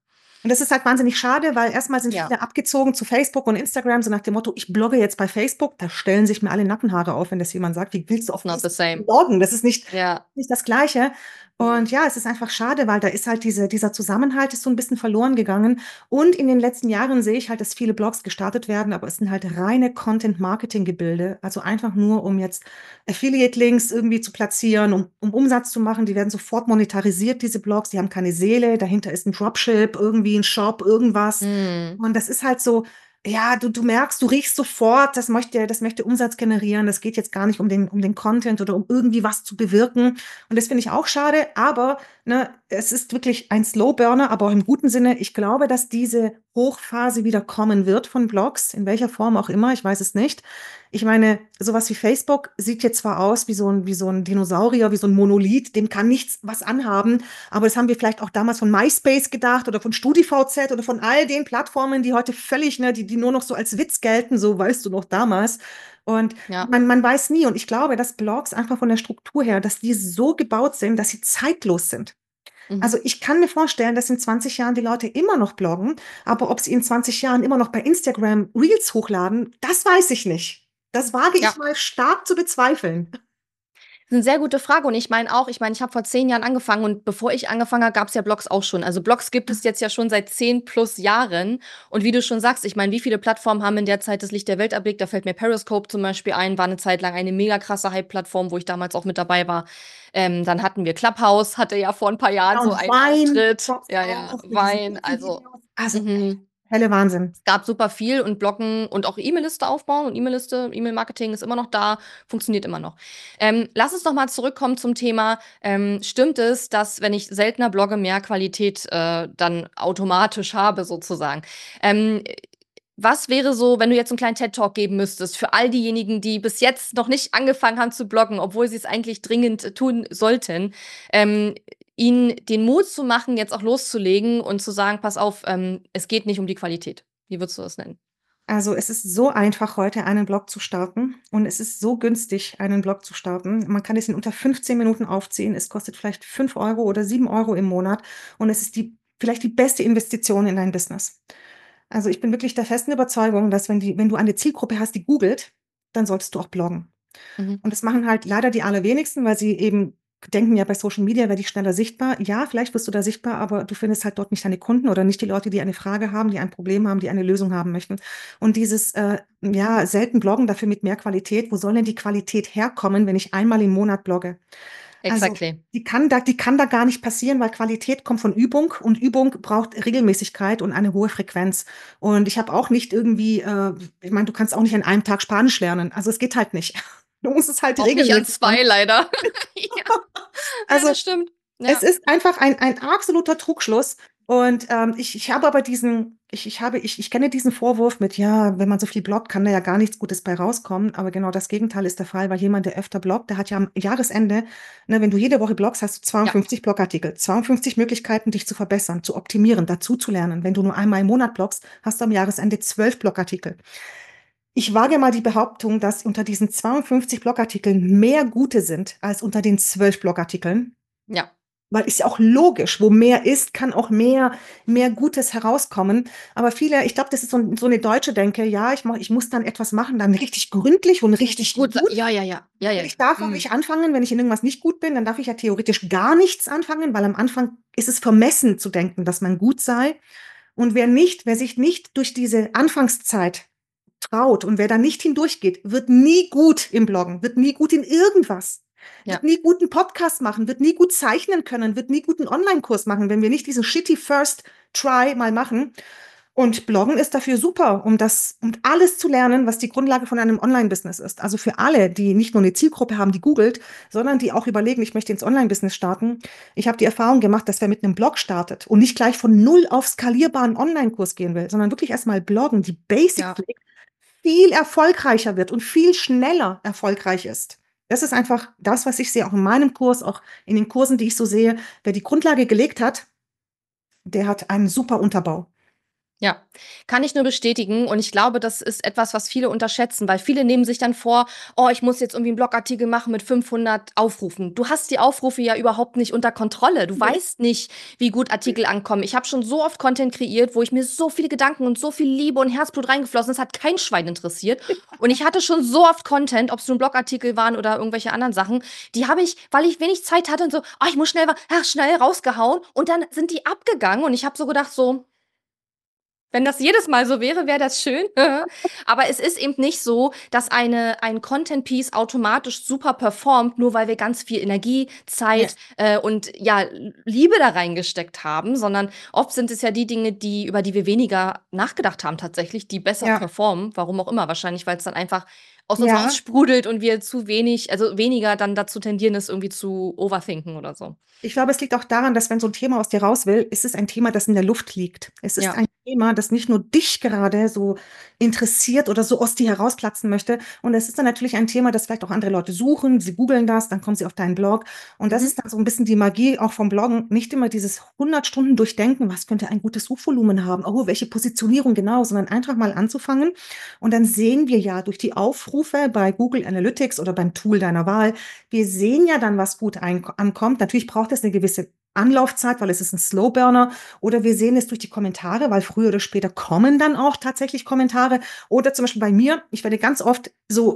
Und das ist halt wahnsinnig schade, weil erstmal sind Ja, viele abgezogen zu Facebook und Instagram, so nach dem Motto, ich blogge jetzt bei Facebook. Da stellen sich mir alle Nackenhaare auf, wenn das jemand sagt, wie willst du it's auf not the Facebook same. bloggen? Das ist Ja. nicht das Gleiche. Und ja, es ist einfach schade, weil da ist halt dieser Zusammenhalt ist so ein bisschen verloren gegangen. Und in den letzten Jahren sehe ich halt, dass viele Blogs gestartet werden, aber es sind halt reine Content-Marketing-Gebilde. Also einfach nur, um jetzt Affiliate-Links irgendwie zu platzieren, um Umsatz zu machen. Die werden sofort monetarisiert, diese Blogs. Die haben keine Seele. Dahinter ist ein Dropship, irgendwie ein Shop, irgendwas. Hm. Und das ist halt so, ja, du merkst, du riechst sofort, das möchte Umsatz generieren. Das geht jetzt gar nicht um den Content oder um irgendwie was zu bewirken. Und das finde ich auch schade. Aber ne, es ist wirklich ein Slowburner, aber auch im guten Sinne. Ich glaube, dass diese Hochphase wieder kommen wird von Blogs, in welcher Form auch immer. Ich weiß es nicht. Ich meine, sowas wie Facebook sieht jetzt zwar aus wie so ein Dinosaurier, wie so ein Monolith, dem kann nichts was anhaben, aber das haben wir vielleicht auch damals von MySpace gedacht oder von StudiVZ oder von all den Plattformen, die heute völlig, ne, die nur noch so als Witz gelten, so weißt du noch damals. Und Ja. man weiß nie. Und ich glaube, dass Blogs einfach von der Struktur her, dass die so gebaut sind, dass sie zeitlos sind. Mhm. Also ich kann mir vorstellen, dass in 20 Jahren die Leute immer noch bloggen, aber ob sie in 20 Jahren immer noch bei Instagram Reels hochladen, das weiß ich nicht. Das wage ich Ja. mal stark zu bezweifeln. Das ist eine sehr gute Frage und ich habe vor 10 Jahren angefangen und bevor ich angefangen habe, gab es ja Blogs auch schon. Also Blogs gibt es jetzt ja schon seit 10 plus Jahren und wie du schon sagst, ich meine, wie viele Plattformen haben in der Zeit das Licht der Welt erblickt? Da fällt mir Periscope zum Beispiel ein, war eine Zeit lang eine mega krasse Hype-Plattform, wo ich damals auch mit dabei war. Dann hatten wir Clubhouse, hatte ja vor ein paar Jahren Ja, so und einen Wein Auftritt. gab's Ja, ja, auch mit diesen Wein, also. Videos. Also, Mhm. helle Wahnsinn. Es gab super viel und Bloggen und auch E-Mail-Liste aufbauen und E-Mail-Marketing ist immer noch da, funktioniert immer noch. Lass uns noch mal zurückkommen zum Thema. Stimmt es, dass wenn ich seltener blogge, mehr Qualität dann automatisch habe sozusagen? Ähm, Was wäre so, wenn du jetzt einen kleinen TED-Talk geben müsstest für all diejenigen, die bis jetzt noch nicht angefangen haben zu bloggen, obwohl sie es eigentlich dringend tun sollten, ähm, ihnen den Mut zu machen, jetzt auch loszulegen und zu sagen, pass auf, es geht nicht um die Qualität. Wie würdest du das nennen? Also, es ist so einfach, heute einen Blog zu starten und es ist so günstig, einen Blog zu starten. Man kann es in unter 15 Minuten aufziehen. Es kostet vielleicht 5 € oder 7 € im Monat und es ist vielleicht die beste Investition in dein Business. Also, ich bin wirklich der festen Überzeugung, dass wenn du eine Zielgruppe hast, die googelt, dann solltest du auch bloggen. Mhm. Und das machen halt leider die allerwenigsten, weil sie eben denken, ja, bei Social Media werde ich schneller sichtbar. Ja, vielleicht wirst du da sichtbar, aber du findest halt dort nicht deine Kunden oder nicht die Leute, die eine Frage haben, die ein Problem haben, die eine Lösung haben möchten. Und dieses, ja, selten bloggen dafür mit mehr Qualität. Wo soll denn die Qualität herkommen, wenn ich einmal im Monat blogge? Also, Exactly. die kann da gar nicht passieren, weil Qualität kommt von Übung und Übung braucht Regelmäßigkeit und eine hohe Frequenz. Und ich habe auch nicht irgendwie, ich meine, du kannst auch nicht an einem Tag Spanisch lernen. Also es geht halt nicht. Du musst es halt Auch nicht an regelmäßig machen. zwei, leider. Ja, ja, Also das stimmt. es Ja. ist einfach ein absoluter Trugschluss. Und ich habe aber ich kenne diesen Vorwurf mit, ja, wenn man so viel bloggt, kann da ja gar nichts Gutes bei rauskommen. Aber genau das Gegenteil ist der Fall, weil jemand, der öfter bloggt, der hat ja am Jahresende, ne, wenn du jede Woche bloggst, hast du Ja. 52 Blogartikel, 52 Möglichkeiten, dich zu verbessern, zu optimieren, dazu zu lernen. Wenn du nur einmal im Monat bloggst, hast du am Jahresende 12 Blogartikel. Ich wage mal die Behauptung, dass unter diesen 52 Blogartikeln mehr gute sind als unter den 12 Blogartikeln. Ja. Weil ist ja auch logisch, wo mehr ist, kann auch mehr Gutes herauskommen. Aber viele, ich glaube, das ist so eine deutsche Denke, ja, ich muss dann etwas machen, dann richtig gründlich und richtig Gut. gut. Ja, ja, ja. Ja, Und ja. ich darf auch Mhm. nicht anfangen, wenn ich in irgendwas nicht gut bin, dann darf ich ja theoretisch gar nichts anfangen, weil am Anfang ist es vermessen zu denken, dass man gut sei. Und wer sich nicht durch diese Anfangszeit traut und wer da nicht hindurchgeht, wird nie gut im Bloggen, wird nie gut in irgendwas, wird Ja. nie guten Podcast machen, wird nie gut zeichnen können, wird nie guten Online-Kurs machen, wenn wir nicht diesen shitty First Try mal machen. Und Bloggen ist dafür super, um alles zu lernen, was die Grundlage von einem Online-Business ist. Also für alle, die nicht nur eine Zielgruppe haben, die googelt, sondern die auch überlegen, ich möchte ins Online-Business starten. Ich habe die Erfahrung gemacht, dass wer mit einem Blog startet und nicht gleich von null auf skalierbaren Online-Kurs gehen will, sondern wirklich erstmal bloggen, die Basic Ja. pflegt, viel erfolgreicher wird und viel schneller erfolgreich ist. Das ist einfach das, was ich sehe, auch in meinem Kurs, auch in den Kursen, die ich so sehe. Wer die Grundlage gelegt hat, der hat einen super Unterbau. Ja, kann ich nur bestätigen. Und ich glaube, das ist etwas, was viele unterschätzen, weil viele nehmen sich dann vor, oh, ich muss jetzt irgendwie einen Blogartikel machen mit 500 Aufrufen. Du hast die Aufrufe ja überhaupt nicht unter Kontrolle. Du Nee. weißt nicht, wie gut Artikel ankommen. Ich habe schon so oft Content kreiert, wo ich mir so viele Gedanken und so viel Liebe und Herzblut reingeflossen ist, hat kein Schwein interessiert. Und ich hatte schon so oft Content, ob es nun Blogartikel waren oder irgendwelche anderen Sachen, die habe ich, weil ich wenig Zeit hatte und so, oh, ich muss schnell rausgehauen. Und dann sind die abgegangen und ich habe so gedacht, so, wenn das jedes Mal so wäre, wäre das schön. Aber es ist eben nicht so, dass ein Content-Piece automatisch super performt, nur weil wir ganz viel Energie, Nee. Zeit und ja, Liebe da reingesteckt haben, sondern oft sind es ja die Dinge, über die wir weniger nachgedacht haben tatsächlich, die besser Ja, performen. Warum auch immer, wahrscheinlich, weil es dann einfach aus uns ja. raussprudelt und wir zu wenig, also weniger dann dazu tendieren, es irgendwie zu overthinken oder so. Ich glaube, es liegt auch daran, dass wenn so ein Thema aus dir raus will, ist es ein Thema, das in der Luft liegt. Es ist Ja. ein Thema, das nicht nur dich gerade so interessiert oder so aus dir herausplatzen möchte. Und es ist dann natürlich ein Thema, das vielleicht auch andere Leute suchen. Sie googeln das, dann kommen sie auf deinen Blog. Und das Mhm. ist dann so ein bisschen die Magie auch vom Bloggen. Nicht immer dieses 100 Stunden durchdenken, was könnte ein gutes Suchvolumen haben? Oh, welche Positionierung genau, sondern einfach mal anzufangen. Und dann sehen wir ja durch die Aufrufe bei Google Analytics oder beim Tool deiner Wahl, wir sehen ja dann, was gut ankommt. Natürlich braucht es eine gewisse Anlaufzeit, weil es ist ein Slowburner. Oder wir sehen es durch die Kommentare, weil früher oder später kommen dann auch tatsächlich Kommentare. Oder zum Beispiel bei mir, ich werde ganz oft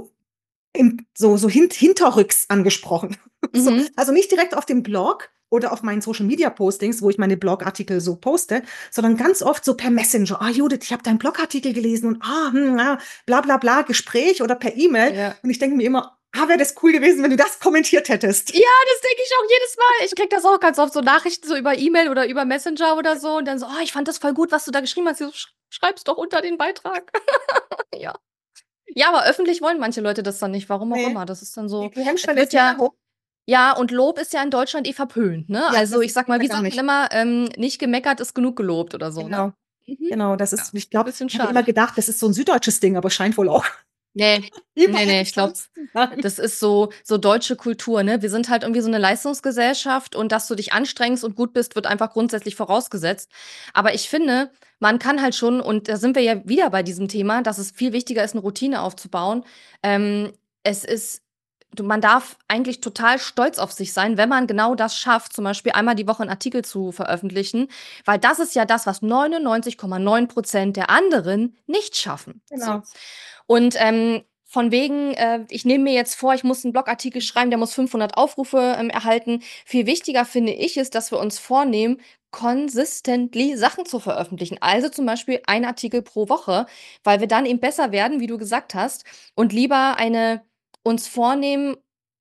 hinterrücks angesprochen. So, Mhm. also nicht direkt auf dem Blog oder auf meinen Social Media Postings, wo ich meine Blogartikel so poste, sondern ganz oft so per Messenger. Ah, Judith, ich habe deinen Blogartikel gelesen und bla bla bla, Gespräch oder per E-Mail. Ja. Und ich denke mir immer, wäre das cool gewesen, wenn du das kommentiert hättest. Ja, das denke ich auch jedes Mal. Ich krieg das auch ganz oft so Nachrichten so über E-Mail oder über Messenger oder so und dann so, oh, ich fand das voll gut, was du da geschrieben hast. Ich so, schreib's doch unter den Beitrag. Ja. Ja, aber öffentlich wollen manche Leute das dann nicht, warum auch Nee, immer. Das ist dann so, die es Hemmschwelle ist wird mega ja, hoch. ja, und Lob ist ja in Deutschland eh verpönt, ne? Ja, Also das ich sag geht mal, ja wie gar sagt man nicht. immer, nicht gemeckert ist genug gelobt oder so, ne? Genau, Mhm. genau. Das Ja, ist, ich glaube, bisschen ich habe immer schade. gedacht, das ist so ein süddeutsches Ding, aber scheint wohl auch Nee, überall ich so glaube, zu sein. das ist so deutsche Kultur, ne? Wir sind halt irgendwie so eine Leistungsgesellschaft und dass du dich anstrengst und gut bist, wird einfach grundsätzlich vorausgesetzt. Aber ich finde, man kann halt schon, und da sind wir ja wieder bei diesem Thema, dass es viel wichtiger ist, eine Routine aufzubauen. Es ist Man darf eigentlich total stolz auf sich sein, wenn man genau das schafft, zum Beispiel einmal die Woche einen Artikel zu veröffentlichen, weil das ist ja das, was 99,9% der anderen nicht schaffen. So. Genau. Und von wegen, ich nehme mir jetzt vor, ich muss einen Blogartikel schreiben, der muss 500 Aufrufe erhalten. Viel wichtiger finde ich es, dass wir uns vornehmen, consistently Sachen zu veröffentlichen. Also zum Beispiel ein Artikel pro Woche, weil wir dann eben besser werden, wie du gesagt hast, und lieber uns vornehmen,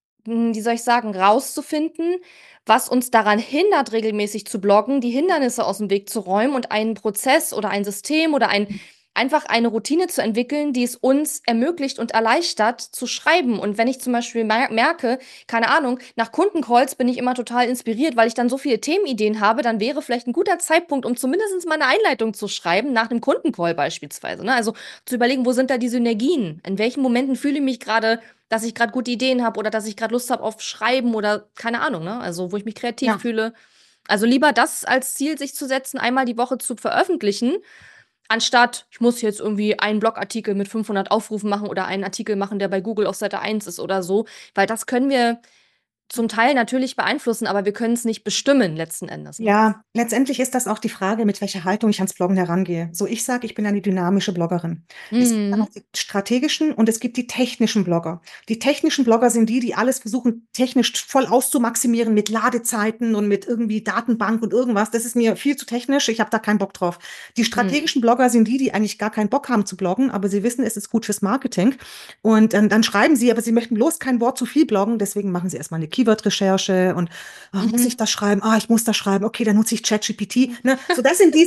wie soll ich sagen, rauszufinden, was uns daran hindert, regelmäßig zu bloggen, die Hindernisse aus dem Weg zu räumen und einen Prozess oder ein System oder einfach eine Routine zu entwickeln, die es uns ermöglicht und erleichtert zu schreiben. Und wenn ich zum Beispiel merke, keine Ahnung, nach Kundencalls bin ich immer total inspiriert, weil ich dann so viele Themenideen habe, dann wäre vielleicht ein guter Zeitpunkt, um zumindest mal eine Einleitung zu schreiben, nach einem Kundencall beispielsweise. Ne? Also zu überlegen, wo sind da die Synergien? In welchen Momenten fühle ich mich gerade, dass ich gerade gute Ideen habe oder dass ich gerade Lust habe auf Schreiben oder keine Ahnung, ne? Also wo ich mich kreativ Ja. fühle. Also lieber das als Ziel sich zu setzen, einmal die Woche zu veröffentlichen, anstatt ich muss jetzt irgendwie einen Blogartikel mit 500 Aufrufen machen oder einen Artikel machen, der bei Google auf Seite 1 ist oder so, weil das können wir zum Teil natürlich beeinflussen, aber wir können es nicht bestimmen letzten Endes, ne? Ja, letztendlich ist das auch die Frage, mit welcher Haltung ich ans Bloggen herangehe. So, ich sage, ich bin eine dynamische Bloggerin. Es gibt dann Mhm. auch die strategischen und es gibt die technischen Blogger. Die technischen Blogger sind die alles versuchen, technisch voll auszumaximieren mit Ladezeiten und mit irgendwie Datenbank und irgendwas. Das ist mir viel zu technisch. Ich habe da keinen Bock drauf. Die Mhm. strategischen Blogger sind die eigentlich gar keinen Bock haben zu bloggen, aber sie wissen, es ist gut fürs Marketing. Und dann schreiben sie, aber sie möchten bloß kein Wort zu viel bloggen. Deswegen machen sie erstmal eine Keyword-Recherche und muss ich Mhm. das schreiben? Ich muss das schreiben. Okay, dann nutze ich ChatGPT. Ne? So,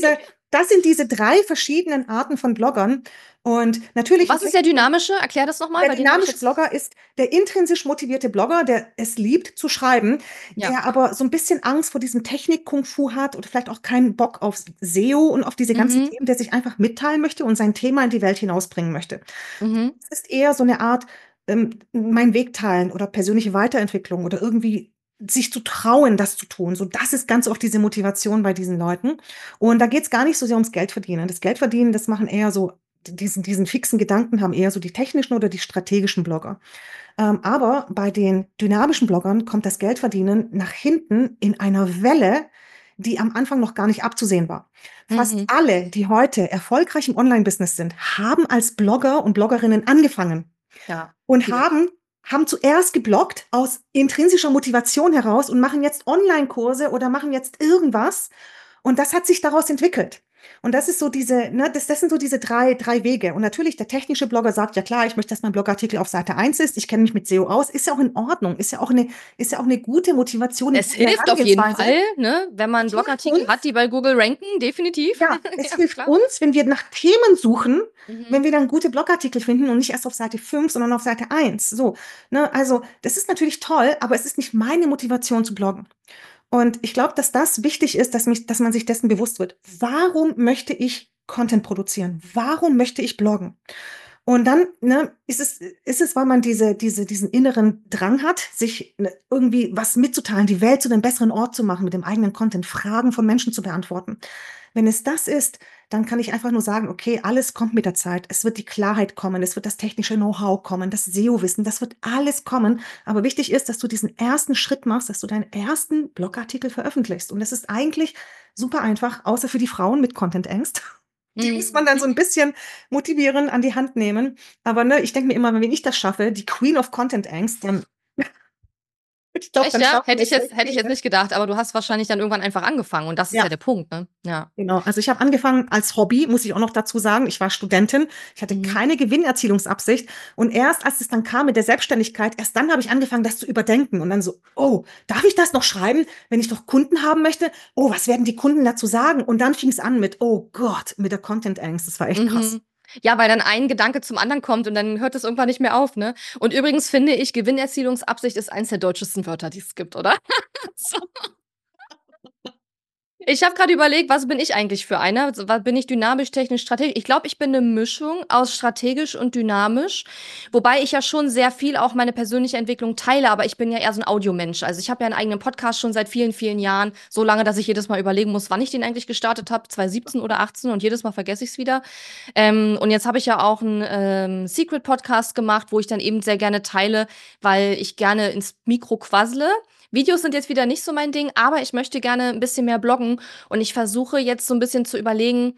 das sind diese drei verschiedenen Arten von Bloggern. Und Und natürlich was ist der dynamische? Erklär das nochmal, der bei dem habe ich dynamische jetzt. Blogger ist der intrinsisch motivierte Blogger, der es liebt zu schreiben, Ja. der aber so ein bisschen Angst vor diesem Technik-Kung-Fu hat oder vielleicht auch keinen Bock auf SEO und auf diese ganzen Mhm. Themen, der sich einfach mitteilen möchte und sein Thema in die Welt hinausbringen möchte. Mhm. Es ist eher so eine Art mein Weg teilen oder persönliche Weiterentwicklung oder irgendwie sich zu trauen, das zu tun. So, das ist ganz oft diese Motivation bei diesen Leuten. Und da geht es gar nicht so sehr ums Geldverdienen. Das Geldverdienen, das machen eher so, diesen fixen Gedanken haben eher so die technischen oder die strategischen Blogger. Aber bei den dynamischen Bloggern kommt das Geldverdienen nach hinten in einer Welle, die am Anfang noch gar nicht abzusehen war. Fast Mhm. alle, die heute erfolgreich im Online-Business sind, haben als Blogger und Bloggerinnen angefangen Ja, und viele. haben zuerst gebloggt aus intrinsischer Motivation heraus und machen jetzt Online-Kurse oder machen jetzt irgendwas. Und das hat sich daraus entwickelt. Und das ist so diese, ne, das sind so diese drei Wege. Und natürlich, der technische Blogger sagt, ja klar, ich möchte, dass mein Blogartikel auf Seite eins ist. Ich kenne mich mit SEO aus. Ist ja auch in Ordnung. Ist ja auch eine gute Motivation, eine Es gute hilft auf jeden Herangehensweise. Fall, ne, wenn man Es hilft Blogartikel hat, uns, die bei Google ranken, definitiv. ja, es Ja, hilft klar. uns, wenn wir nach Themen suchen, Mhm. wenn wir dann gute Blogartikel finden und nicht erst auf Seite 5, sondern auf Seite eins. So, ne, also, das ist natürlich toll, aber es ist nicht meine Motivation zu bloggen. Und ich glaube, dass das wichtig ist, dass man sich dessen bewusst wird. Warum möchte ich Content produzieren? Warum möchte ich bloggen? Und dann, ne, ist es, weil man diesen inneren Drang hat, sich ne, irgendwie was mitzuteilen, die Welt zu einem besseren Ort zu machen, mit dem eigenen Content, Fragen von Menschen zu beantworten. Wenn es das ist, dann kann ich einfach nur sagen, okay, alles kommt mit der Zeit. Es wird die Klarheit kommen, es wird das technische Know-how kommen, das SEO-Wissen, das wird alles kommen. Aber wichtig ist, dass du diesen ersten Schritt machst, dass du deinen ersten Blogartikel veröffentlichst. Und das ist eigentlich super einfach, außer für die Frauen mit Content-Angst. Die muss man Mhm. dann so ein bisschen motivieren, an die Hand nehmen. Aber ne, ich denke mir immer, wenn ich das schaffe, die Queen of Content Angst, dann, ich glaube, Echt, dann ja? schaffen es recht Hätte ich jetzt viele. nicht gedacht, aber du hast wahrscheinlich dann irgendwann einfach angefangen und das ist ja Ja. der Punkt, ne? Ja. Genau, also ich habe angefangen als Hobby, muss ich auch noch dazu sagen. Ich war Studentin, ich hatte Mhm. keine Gewinnerzielungsabsicht. Und erst als es dann kam mit der Selbstständigkeit, erst dann habe ich angefangen, das zu überdenken. Und dann so, oh, darf ich das noch schreiben, wenn ich doch Kunden haben möchte? Oh, was werden die Kunden dazu sagen? Und dann fing es an mit, oh Gott, mit der Content Angst. Das war echt krass. Mhm. Ja, weil dann ein Gedanke zum anderen kommt und dann hört es irgendwann nicht mehr auf, ne? Und übrigens finde ich, Gewinnerzielungsabsicht ist eins der deutschesten Wörter, die es gibt, oder? So. Ich habe gerade überlegt, was bin ich eigentlich für eine? Also, bin ich dynamisch, technisch, strategisch? Ich glaube, ich bin eine Mischung aus strategisch und dynamisch, wobei ich ja schon sehr viel auch meine persönliche Entwicklung teile, aber ich bin ja eher so ein Audiomensch. Also, ich habe ja einen eigenen Podcast schon seit vielen, vielen Jahren, so lange, dass ich jedes Mal überlegen muss, wann ich den eigentlich gestartet habe, 2017 oder 18 und jedes Mal vergesse ich es wieder. Und jetzt habe ich ja auch einen Secret-Podcast gemacht, wo ich dann eben sehr gerne teile, weil ich gerne ins Mikro quassle. Videos sind jetzt wieder nicht so mein Ding, aber ich möchte gerne ein bisschen mehr bloggen und ich versuche jetzt so ein bisschen zu überlegen,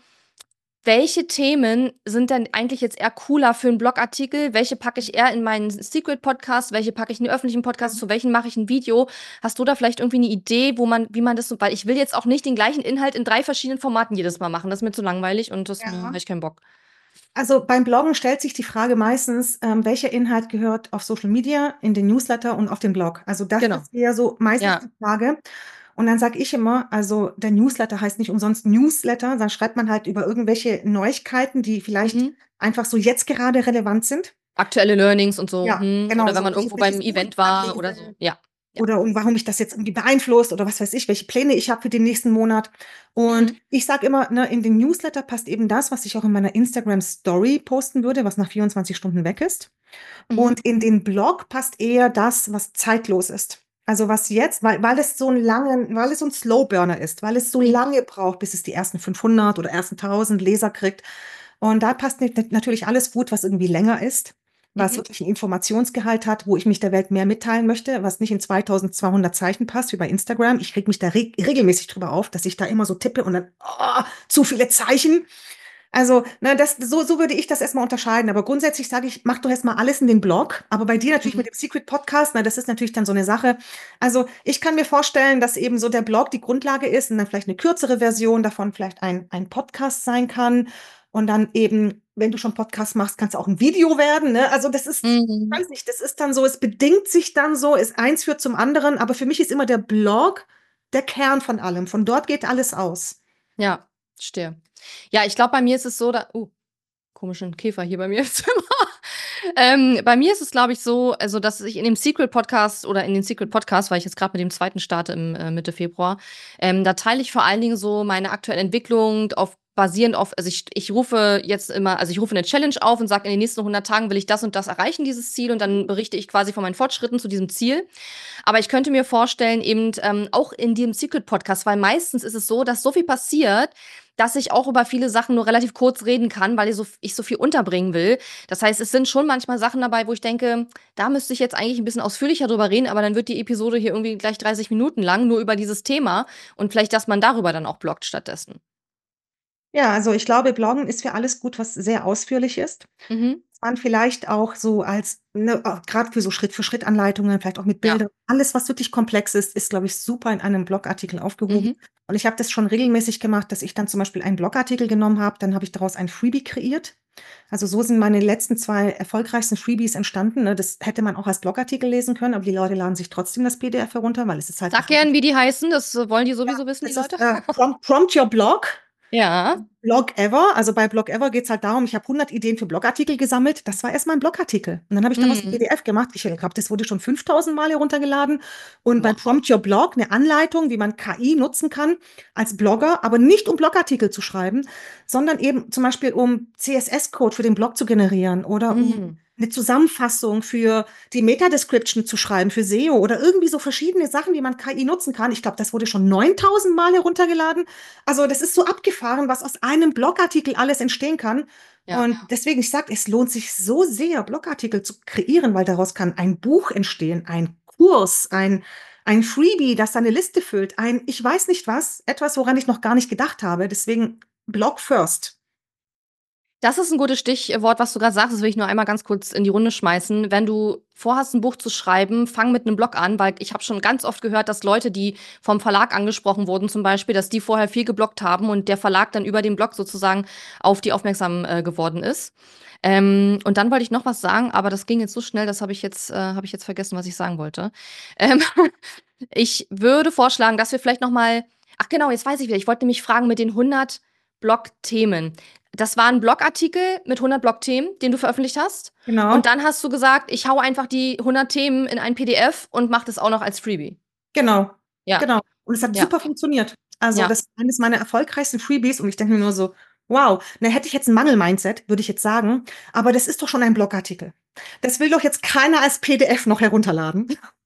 welche Themen sind denn eigentlich jetzt eher cooler für einen Blogartikel? Welche packe ich eher in meinen Secret-Podcast? Welche packe ich in den öffentlichen Podcast? Zu welchen mache ich ein Video? Hast du da vielleicht irgendwie eine Idee, wie man das so, weil ich will jetzt auch nicht den gleichen Inhalt in 3 verschiedenen Formaten jedes Mal machen. Das ist mir zu langweilig und das, ne, habe Ja. ich keinen Bock. Also beim Bloggen stellt sich die Frage meistens, welcher Inhalt gehört auf Social Media, in den Newsletter und auf den Blog. Also das Genau. ist eher so meistens Ja. die Frage. Und dann sage ich immer, also der Newsletter heißt nicht umsonst Newsletter, dann schreibt man halt über irgendwelche Neuigkeiten, die vielleicht Mhm. einfach so jetzt gerade relevant sind. Aktuelle Learnings und so, Ja, genau oder wenn so. man Welches, irgendwo beim welches Buch ich Event gerade war oder so. lese Ja. Ja. oder und warum mich das jetzt irgendwie beeinflusst oder was weiß ich, welche Pläne ich habe für den nächsten Monat. Und Mhm. ich sage immer, ne, in den Newsletter passt eben das, was ich auch in meiner Instagram Story posten würde, was nach 24 Stunden weg ist. Mhm. Und in den Blog passt eher das, was zeitlos ist. Also was jetzt, weil es so weil es so ein Slowburner ist, weil es so Mhm. lange braucht, bis es die ersten 500 oder ersten 1000 Leser kriegt. Und da passt natürlich alles gut, was irgendwie länger ist, was Mhm. wirklich einen Informationsgehalt hat, wo ich mich der Welt mehr mitteilen möchte, was nicht in 2200 Zeichen passt, wie bei Instagram. Ich reg mich da regelmäßig drüber auf, dass ich da immer so tippe und dann, zu viele Zeichen. Also, ne, so würde ich das erstmal unterscheiden. Aber grundsätzlich sage ich, mach doch erstmal alles in den Blog. Aber bei dir natürlich Mhm. mit dem Secret Podcast, na, das ist natürlich dann so eine Sache. Also, ich kann mir vorstellen, dass eben so der Blog die Grundlage ist und dann vielleicht eine kürzere Version davon vielleicht ein Podcast sein kann. Und dann eben, wenn du schon Podcast machst, kann es auch ein Video werden, ne? Also, das ist, ich Mhm. weiß nicht, das ist dann so, es bedingt sich dann so, ist eins führt zum anderen. Aber für mich ist immer der Blog der Kern von allem. Von dort geht alles aus. Ja, verstehe. Ja, ich glaube, bei mir ist es so, da komischen Käfer hier bei mir im Zimmer. Bei mir ist es, glaube ich, so, also, dass ich in dem Secret-Podcast oder in den Secret-Podcast, weil ich jetzt gerade mit dem zweiten starte im Mitte Februar, da teile ich vor allen Dingen so meine aktuelle Entwicklung auf basierend auf, also ich rufe jetzt immer, also ich rufe eine Challenge auf und sage, in den nächsten 100 Tagen will ich das und das erreichen, dieses Ziel, und dann berichte ich quasi von meinen Fortschritten zu diesem Ziel. Aber ich könnte mir vorstellen, eben auch in diesem Secret-Podcast, weil meistens ist es so, dass so viel passiert, dass ich auch über viele Sachen nur relativ kurz reden kann, weil ich so viel unterbringen will. Das heißt, es sind schon manchmal Sachen dabei, wo ich denke, da müsste ich jetzt eigentlich ein bisschen ausführlicher drüber reden, aber dann wird die Episode hier irgendwie gleich 30 Minuten lang, nur über dieses Thema, und vielleicht, dass man darüber dann auch bloggt stattdessen. Ja, also ich glaube, Bloggen ist für alles gut, was sehr ausführlich ist. Mhm. Man vielleicht auch so als, ne, gerade für so Schritt-für-Schritt-Anleitungen, vielleicht auch mit Ja. Bildern. Alles, was wirklich komplex ist, glaube ich, super in einem Blogartikel aufgehoben. Mhm. Und ich habe das schon regelmäßig gemacht, dass ich dann zum Beispiel einen Blogartikel genommen habe, dann habe ich daraus ein Freebie kreiert. Also so sind meine letzten zwei erfolgreichsten Freebies entstanden. Ne? Das hätte man auch als Blogartikel lesen können, aber die Leute laden sich trotzdem das PDF herunter, weil es ist halt Sag einfach, gern, wie die heißen, das wollen die ja, sowieso wissen, die es ist Leute. Prompt Your Blog. Ja. Blog Ever, also bei Blog Ever geht es halt darum, ich habe 100 Ideen für Blogartikel gesammelt. Das war erstmal ein Blogartikel. Und dann habe ich daraus ein Mhm. PDF gemacht. Ich glaube, das wurde schon 5000 Mal heruntergeladen. Und bei Wow. Prompt Your Blog eine Anleitung, wie man KI nutzen kann als Blogger, aber nicht um Blogartikel zu schreiben, sondern eben zum Beispiel um CSS-Code für den Blog zu generieren oder um Mhm. eine Zusammenfassung für die Meta-Description zu schreiben, für SEO oder irgendwie so verschiedene Sachen, wie man KI nutzen kann. Ich glaube, das wurde schon 9000 Mal heruntergeladen. Also das ist so abgefahren, was aus einem Blogartikel alles entstehen kann. Ja. Und deswegen, ich sage, es lohnt sich so sehr, Blogartikel zu kreieren, weil daraus kann ein Buch entstehen, ein Kurs, ein Freebie, das seine Liste füllt, ein ich weiß nicht was, etwas, woran ich noch gar nicht gedacht habe. Deswegen Blog first. Das ist ein gutes Stichwort, was du gerade sagst. Das will ich nur einmal ganz kurz in die Runde schmeißen. Wenn du vorhast, ein Buch zu schreiben, fang mit einem Blog an, weil ich habe schon ganz oft gehört, dass Leute, die vom Verlag angesprochen wurden zum Beispiel, dass die vorher viel gebloggt haben und der Verlag dann über den Blog sozusagen auf die aufmerksam geworden ist. Und dann wollte ich noch was sagen, aber das ging jetzt so schnell, das habe ich jetzt vergessen, was ich sagen wollte. Ähm, Ich würde vorschlagen, dass wir vielleicht noch mal, ach genau, jetzt weiß ich wieder. Ich wollte nämlich fragen mit den 100 Blog-Themen. Das war ein Blogartikel mit 100 Blog-Themen, den du veröffentlicht hast. Und Genau, dann hast du gesagt, ich hau einfach die 100 Themen in ein PDF und mache das auch noch als Freebie. genau, Ja, genau. Und es hat ja, super funktioniert. Also ja. das ist eines meiner erfolgreichsten Freebies und ich denke mir nur so, wow, na, hätte ich jetzt ein Mangel-Mindset, würde ich jetzt sagen, aber das ist doch schon ein Blogartikel. Das will doch jetzt keiner als PDF noch herunterladen.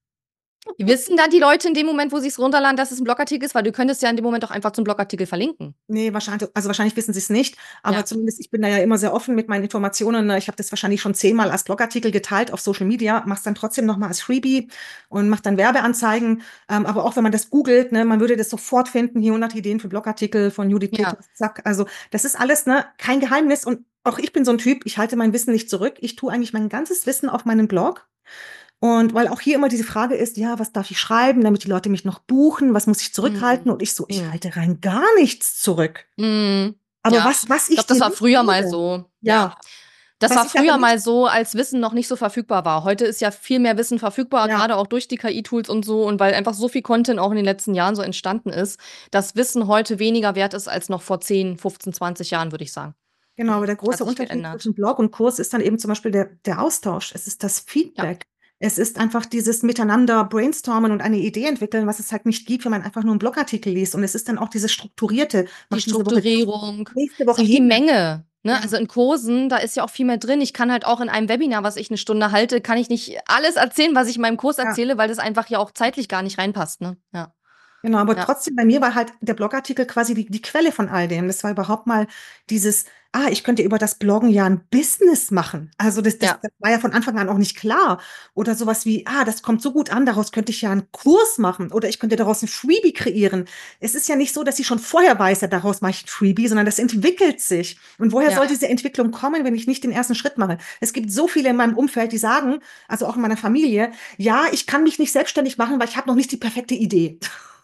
Wissen dann die Leute in dem Moment, wo sie es runterladen, dass es ein Blogartikel ist? Weil du könntest ja in dem Moment auch einfach zum Blogartikel verlinken. Nee, wahrscheinlich, also wahrscheinlich wissen sie es nicht, aber Ja, zumindest ich bin da ja immer sehr offen mit meinen Informationen. Ne? Ich habe das wahrscheinlich schon 10-mal als Blogartikel geteilt auf Social Media, mach's dann trotzdem nochmal als Freebie und mach dann Werbeanzeigen. Aber auch wenn man das googelt, ne, man würde das sofort finden, hier 100 Ideen für Blogartikel von Judith ja, Peters, zack. Also das ist alles ne, kein Geheimnis und auch ich bin so ein Typ, ich halte mein Wissen nicht zurück. Ich tue eigentlich mein ganzes Wissen auf meinen Blog. Und weil auch hier immer diese Frage ist, ja, was darf ich schreiben, damit die Leute mich noch buchen, was muss ich zurückhalten? mm, Und ich so, ich mm, halte rein gar nichts zurück. mm, Aber ja. was Ich ich glaube, das dir war nicht früher mal gebe, so. Ja. ja, Das was war ich aber früher nicht, mal so, als Wissen noch nicht so verfügbar war. Heute ist ja viel mehr Wissen verfügbar, ja, gerade auch durch die KI-Tools und so. Und weil einfach so viel Content auch in den letzten Jahren so entstanden ist, dass Wissen heute weniger wert ist als noch vor 10, 15, 20 Jahren, würde ich sagen. genau, aber der Hat große sich Unterschied geändert. zwischen Blog und Kurs ist dann eben zum Beispiel der Austausch. Es ist das Ja, Feedback. Es ist einfach dieses Miteinander brainstormen und eine Idee entwickeln, was es halt nicht gibt, wenn man einfach nur einen Blogartikel liest. Und es ist dann auch dieses Strukturierte. die Mach diese Woche das, Strukturierung, nächste ist Woche auch die jenes. Menge. Ne? Ja, Also in Kursen, da ist ja auch viel mehr drin. Ich kann halt auch in einem Webinar, was ich eine Stunde halte, kann ich nicht alles erzählen, was ich in meinem Kurs ja. erzähle, weil das einfach ja auch zeitlich gar nicht reinpasst. Ne? Ja, Genau, aber ja, trotzdem, bei mir war halt der Blogartikel quasi die Quelle von all dem. Das war überhaupt mal dieses, ich könnte über das Bloggen ja ein Business machen. Also ja, das war ja von Anfang an auch nicht klar. Oder sowas wie, das kommt so gut an, daraus könnte ich ja einen Kurs machen oder ich könnte daraus ein Freebie kreieren. Es ist ja nicht so, dass ich schon vorher weiß, ja, daraus mache ich ein Freebie, sondern das entwickelt sich. Und woher ja. soll diese Entwicklung kommen, wenn ich nicht den ersten Schritt mache? Es gibt so viele in meinem Umfeld, die sagen, also auch in meiner Familie, ja, ich kann mich nicht selbstständig machen, weil ich habe noch nicht die perfekte Idee.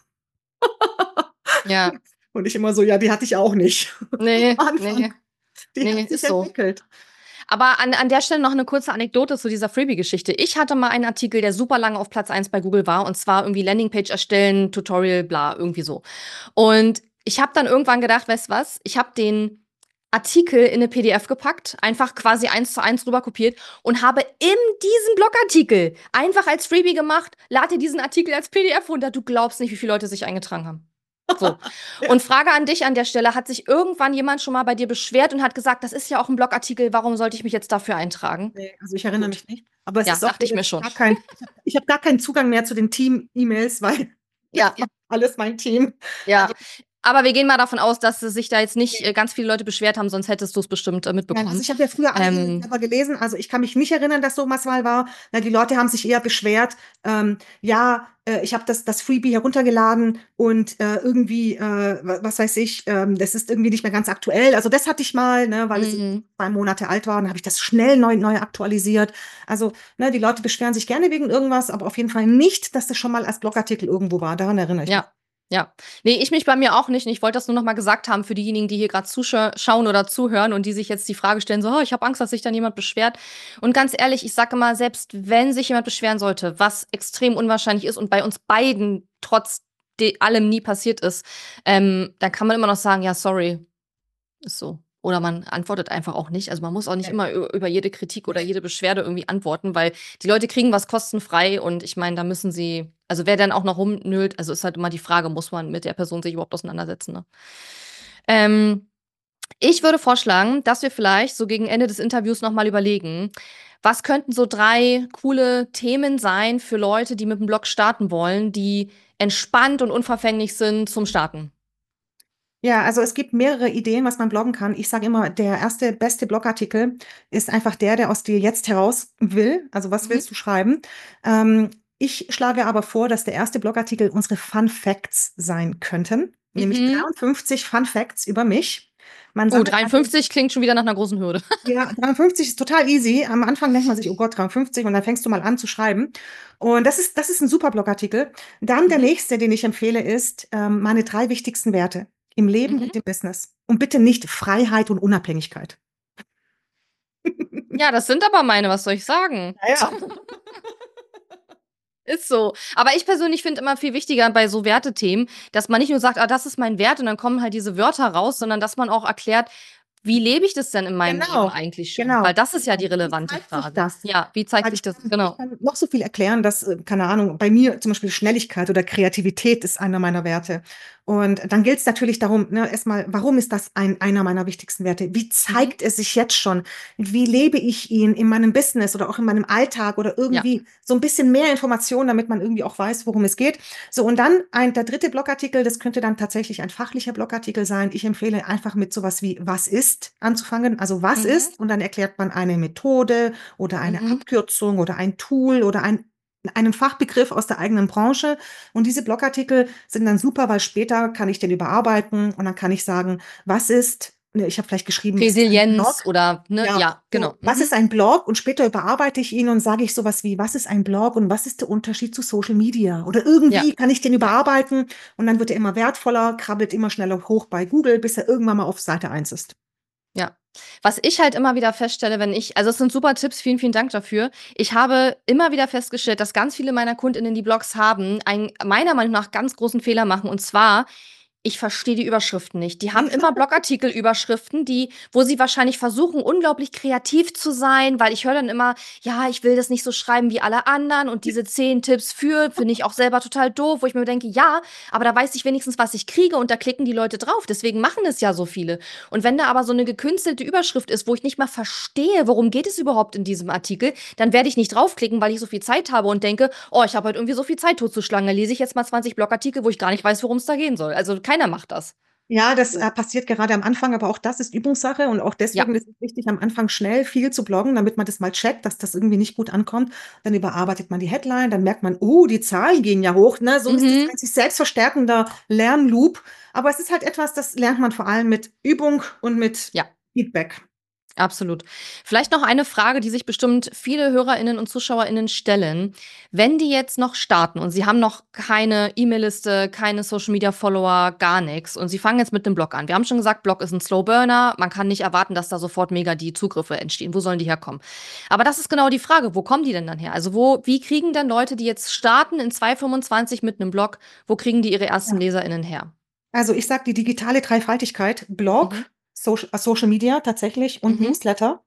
Ja. Und ich immer so, ja, die hatte ich auch nicht Nee, am Anfang. nee, Die nee, hat sich ist so. entwickelt. Aber an der Stelle noch eine kurze Anekdote zu dieser Freebie-Geschichte. Ich hatte mal einen Artikel, der super lange auf Platz 1 bei Google war, und zwar irgendwie Landingpage erstellen, Tutorial, bla, irgendwie so. Und ich habe dann irgendwann gedacht, weißt du was? Ich habe den Artikel in eine PDF gepackt, einfach quasi 1:1 rüber kopiert und habe in diesem Blogartikel einfach als Freebie gemacht, lad dir diesen Artikel als PDF runter. Du glaubst nicht, wie viele Leute sich eingetragen haben. So. Und Frage an dich an der Stelle, hat sich irgendwann jemand schon mal bei dir beschwert und hat gesagt, das ist ja auch ein Blogartikel, warum sollte ich mich jetzt dafür eintragen? Nee, also ich erinnere Gut. mich nicht. Aber es Ja, ist auch dachte so, ich mir dass schon. ich hab gar keinen Zugang mehr zu den Team-E-Mails, weil das Ja, macht alles mein Team. ja. Also, Aber wir gehen mal davon aus, dass sich da jetzt nicht ganz viele Leute beschwert haben, sonst hättest du es bestimmt nein, also mitbekommen. ich habe ja früher alle E-Mails Ähm, selber gelesen, also ich kann mich nicht erinnern, dass sowas mal war. Na, die Leute haben sich eher beschwert, ja, ich habe das Freebie heruntergeladen und irgendwie, was weiß ich, das ist irgendwie nicht mehr ganz aktuell. Also das hatte ich mal, ne, weil es mm, 2 Monate alt war, dann habe ich das schnell neu aktualisiert. Also, ne, die Leute beschweren sich gerne wegen irgendwas, aber auf jeden Fall nicht, dass das schon mal als Blogartikel irgendwo war. Daran erinnere ich mich. ja, ja. Nee, ich mich bei mir auch nicht. Ich wollte das nur noch mal gesagt haben für diejenigen, die hier gerade zuschauen oder zuhören und die sich jetzt die Frage stellen, so, oh, ich habe Angst, dass sich dann jemand beschwert. Und ganz ehrlich, ich sage immer, selbst wenn sich jemand beschweren sollte, was extrem unwahrscheinlich ist und bei uns beiden trotz allem nie passiert ist, dann kann man immer noch sagen, ja, sorry, ist so. Oder man antwortet einfach auch nicht. Also man muss auch nicht Nee, immer über jede Kritik oder nee. jede Beschwerde irgendwie antworten, weil die Leute kriegen was kostenfrei und ich meine, da müssen sie, also wer dann auch noch rumnölt, also ist halt immer die Frage, muss man mit der Person sich überhaupt auseinandersetzen, ne? Ähm, Ich würde vorschlagen, dass wir vielleicht so gegen Ende des Interviews nochmal überlegen, was könnten so 3 coole Themen sein für Leute, die mit dem Blog starten wollen, die entspannt und unverfänglich sind zum Starten. Ja, also es gibt mehrere Ideen, was man bloggen kann. Ich sage immer, der erste beste Blogartikel ist einfach der aus dir jetzt heraus will. Also was Mhm. willst du schreiben? Ich schlage aber vor, dass der erste Blogartikel unsere Fun Facts sein könnten, nämlich Mhm. 53 Fun Facts über mich. Man Oh, sammelt also, 53 klingt schon wieder nach einer großen Hürde. ja, 53 ist total easy. Am Anfang denkt man sich, oh Gott, 53 und dann fängst du mal an zu schreiben. Und das ist ein super Blogartikel. Dann der Mhm. nächste, den ich empfehle, ist meine 3 wichtigsten Werte im Leben Mhm. und im Business. Und bitte nicht Freiheit und Unabhängigkeit. Ja, das sind aber meine, was soll ich sagen? Ja, ja. Ist so. Aber ich persönlich finde immer viel wichtiger bei so Wertethemen, dass man nicht nur sagt, ah, das ist mein Wert und dann kommen halt diese Wörter raus, sondern dass man auch erklärt, wie lebe ich das denn in meinem Leben Genau, eigentlich schon? Weil genau, das ist ja genau. die Wie relevante zeigt sich Frage. das? Ja, wie zeigt Weil sich das? ich Genau. kann noch so viel erklären, dass, keine Ahnung, bei mir zum Beispiel Schnelligkeit oder Kreativität ist einer meiner Werte. Und dann gilt es natürlich darum, ne, erstmal, warum ist das einer meiner wichtigsten Werte? Wie Mhm. zeigt es sich jetzt schon? Wie lebe ich ihn in meinem Business oder auch in meinem Alltag oder Ja. irgendwie so ein bisschen mehr Informationen, damit man irgendwie auch weiß, worum es geht. So, und dann der dritte Blogartikel, das könnte dann tatsächlich ein fachlicher Blogartikel sein. Ich empfehle einfach mit sowas wie was ist anzufangen. Also was Mhm. ist? Und dann erklärt man eine Methode oder eine Mhm. Abkürzung oder ein Tool oder einen Fachbegriff aus der eigenen Branche. Und diese Blogartikel sind dann super, weil später kann ich den überarbeiten und dann kann ich sagen, was ist, ne, ich habe vielleicht geschrieben, was ist ein Resilienz Blog? oder, ne, Ja, ja, genau. so, was Mhm. ist ein Blog? Und später überarbeite ich ihn und sage ich sowas wie, was ist ein Blog und was ist der Unterschied zu Social Media? Oder Ja. irgendwie kann ich den überarbeiten und dann wird er immer wertvoller, krabbelt immer schneller hoch bei Google, bis er irgendwann mal auf Seite 1 ist. Ja. Was ich halt immer wieder feststelle, wenn ich, also es sind super Tipps, vielen, vielen Dank dafür. Ich habe immer wieder festgestellt, dass ganz viele meiner KundInnen, die Blogs haben, einen meiner Meinung nach ganz großen Fehler machen. Und zwar, ich verstehe die Überschriften nicht. Die haben immer Blogartikel-Überschriften, wo sie wahrscheinlich versuchen, unglaublich kreativ zu sein, weil ich höre dann immer, ja, ich will das nicht so schreiben wie alle anderen und diese 10 Tipps finde ich auch selber total doof, wo ich mir denke, ja, aber da weiß ich wenigstens, was ich kriege und da klicken die Leute drauf. Deswegen machen es ja so viele. Und wenn da aber so eine gekünstelte Überschrift ist, wo ich nicht mal verstehe, worum geht es überhaupt in diesem Artikel, dann werde ich nicht draufklicken, weil ich so viel Zeit habe und denke, oh, ich habe heute irgendwie so viel Zeit totzuschlagen. Dann lese ich jetzt mal 20 Blogartikel, wo ich gar nicht weiß, worum es da gehen soll. Also keiner macht das. Ja, das passiert gerade am Anfang, aber auch das ist Übungssache und auch deswegen Ja. ist es wichtig, am Anfang schnell viel zu bloggen, damit man das mal checkt, dass das irgendwie nicht gut ankommt. Dann überarbeitet man die Headline, dann merkt man, oh, die Zahlen gehen ja hoch. Ne? So ist das Mhm. ein sich selbst verstärkender Lernloop. Aber es ist halt etwas, das lernt man vor allem mit Übung und mit Ja. Feedback. Absolut. Vielleicht noch eine Frage, die sich bestimmt viele HörerInnen und ZuschauerInnen stellen. Wenn die jetzt noch starten und sie haben noch keine E-Mail-Liste, keine Social-Media-Follower, gar nichts und sie fangen jetzt mit dem Blog an. Wir haben schon gesagt, Blog ist ein Slow-Burner. Man kann nicht erwarten, dass da sofort mega die Zugriffe entstehen. Wo sollen die herkommen? Aber das ist genau die Frage. Wo kommen die denn dann her? Also wie kriegen denn Leute, die jetzt starten in 2025 mit einem Blog, wo kriegen die ihre ersten Ja. LeserInnen her? Also ich sage die digitale Dreifaltigkeit, Mhm. Blog, Social Media tatsächlich und Mhm. Newsletter.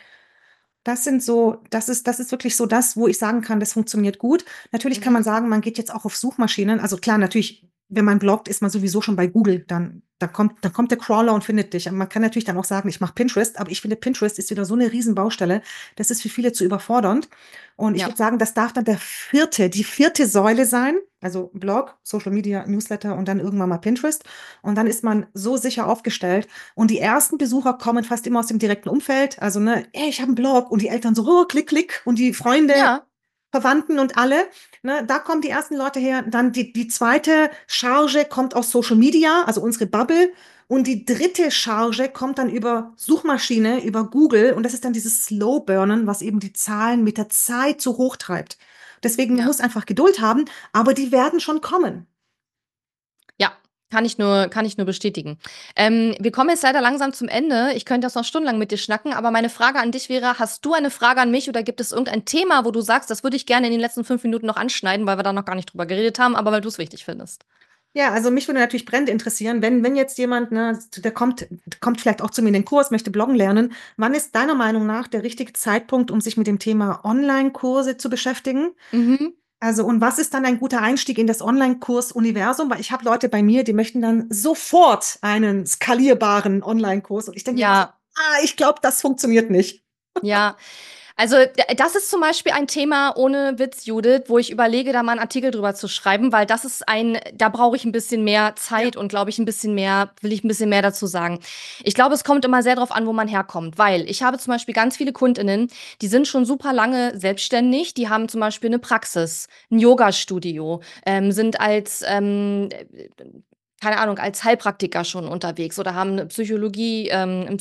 Das ist wirklich so das, wo ich sagen kann, das funktioniert gut. Natürlich kann Mhm. man sagen, man geht jetzt auch auf Suchmaschinen. Also klar, natürlich wenn man bloggt, ist man sowieso schon bei Google. Dann kommt der Crawler und findet dich. Und man kann natürlich dann auch sagen, ich mache Pinterest, aber ich finde, Pinterest ist wieder so eine Riesenbaustelle. Das ist für viele zu überfordernd. Und ich Ja, würde sagen, das darf dann die vierte Säule sein. Also Blog, Social Media, Newsletter und dann irgendwann mal Pinterest. Und dann ist man so sicher aufgestellt. Und die ersten Besucher kommen fast immer aus dem direkten Umfeld. Also, ne, ey, ich habe einen Blog und die Eltern so, oh, klick, klick. Und die Freunde, ja, Verwandten und alle. Ne, da kommen die ersten Leute her. Dann die zweite Charge kommt aus Social Media, also unsere Bubble. Und die dritte Charge kommt dann über Suchmaschine, über Google. Und das ist dann dieses Slow Burnen, was eben die Zahlen mit der Zeit so hoch treibt. Deswegen man ja. muss einfach Geduld haben, aber die werden schon kommen. Ja, kann ich nur bestätigen. Wir kommen jetzt leider langsam zum Ende. Ich könnte das noch stundenlang mit dir schnacken, aber meine Frage an dich wäre, hast du eine Frage an mich oder gibt es irgendein Thema, wo du sagst, das würde ich gerne in den letzten 5 Minuten noch anschneiden, weil wir da noch gar nicht drüber geredet haben, aber weil du es wichtig findest? Ja, also mich würde natürlich brennend interessieren, wenn jetzt jemand, ne, der kommt vielleicht auch zu mir in den Kurs, möchte bloggen lernen, wann ist deiner Meinung nach der richtige Zeitpunkt, um sich mit dem Thema Online-Kurse zu beschäftigen? Mhm. Also, und was ist dann ein guter Einstieg in das Online-Kurs-Universum? Weil ich habe Leute bei mir, die möchten dann sofort einen skalierbaren Online-Kurs. Und ich denke mir immer so, Ja, ich glaube, das funktioniert nicht. ja. Also, das ist zum Beispiel ein Thema ohne Witz, Judith, wo ich überlege, da mal einen Artikel drüber zu schreiben, weil da brauche ich ein bisschen mehr Ja. Zeit und glaube ich will ich ein bisschen mehr dazu sagen. Ich glaube, es kommt immer sehr darauf an, wo man herkommt, weil ich habe zum Beispiel ganz viele KundInnen, die sind schon super lange selbstständig, die haben zum Beispiel eine Praxis, ein Yoga-Studio, sind keine Ahnung, als Heilpraktiker schon unterwegs oder haben eine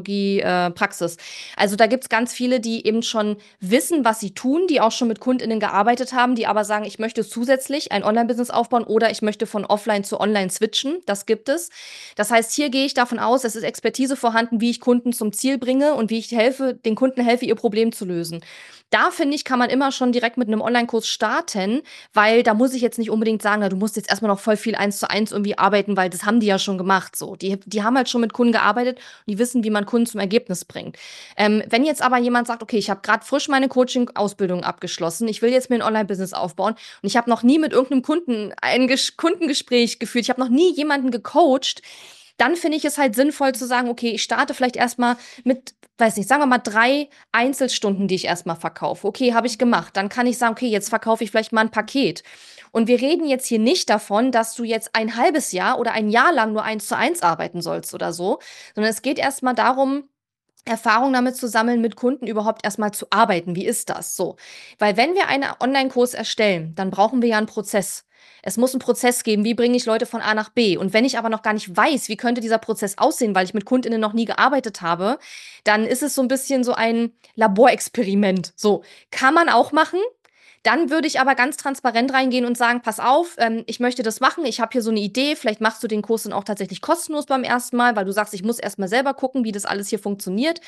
Praxis. Also da gibt's ganz viele, die eben schon wissen, was sie tun, die auch schon mit KundInnen gearbeitet haben, die aber sagen, ich möchte zusätzlich ein Online-Business aufbauen oder ich möchte von offline zu online switchen. Das gibt es. Das heißt, hier gehe ich davon aus, es ist Expertise vorhanden, wie ich Kunden zum Ziel bringe und wie ich den Kunden helfe, ihr Problem zu lösen. Da finde ich, kann man immer schon direkt mit einem Online-Kurs starten, weil da muss ich jetzt nicht unbedingt sagen, na, du musst jetzt erstmal noch voll viel 1:1 irgendwie arbeiten, weil das haben die ja schon gemacht. So, die haben halt schon mit Kunden gearbeitet und die wissen, wie man Kunden zum Ergebnis bringt. Wenn jetzt aber jemand sagt, okay, ich habe gerade frisch meine Coaching-Ausbildung abgeschlossen, ich will jetzt mir ein Online-Business aufbauen und ich habe noch nie mit irgendeinem Kunden ein Kundengespräch geführt, ich habe noch nie jemanden gecoacht, dann finde ich es halt sinnvoll zu sagen, okay, ich starte vielleicht erstmal mit, weiß nicht, sagen wir mal 3 Einzelstunden, die ich erstmal verkaufe. Okay, habe ich gemacht. Dann kann ich sagen, okay, jetzt verkaufe ich vielleicht mal ein Paket. Und wir reden jetzt hier nicht davon, dass du jetzt ein halbes Jahr oder ein Jahr lang nur 1:1 arbeiten sollst oder so, sondern es geht erstmal darum, Erfahrung damit zu sammeln, mit Kunden überhaupt erstmal zu arbeiten. Wie ist das so? Weil wenn wir einen Online-Kurs erstellen, dann brauchen wir ja einen Prozess. Es muss einen Prozess geben, wie bringe ich Leute von A nach B. Und wenn ich aber noch gar nicht weiß, wie könnte dieser Prozess aussehen, weil ich mit KundInnen noch nie gearbeitet habe, dann ist es so ein bisschen so ein Laborexperiment. So, kann man auch machen, dann würde ich aber ganz transparent reingehen und sagen, pass auf, ich möchte das machen, ich habe hier so eine Idee, vielleicht machst du den Kurs dann auch tatsächlich kostenlos beim ersten Mal, weil du sagst, ich muss erst mal selber gucken, wie das alles hier funktioniert.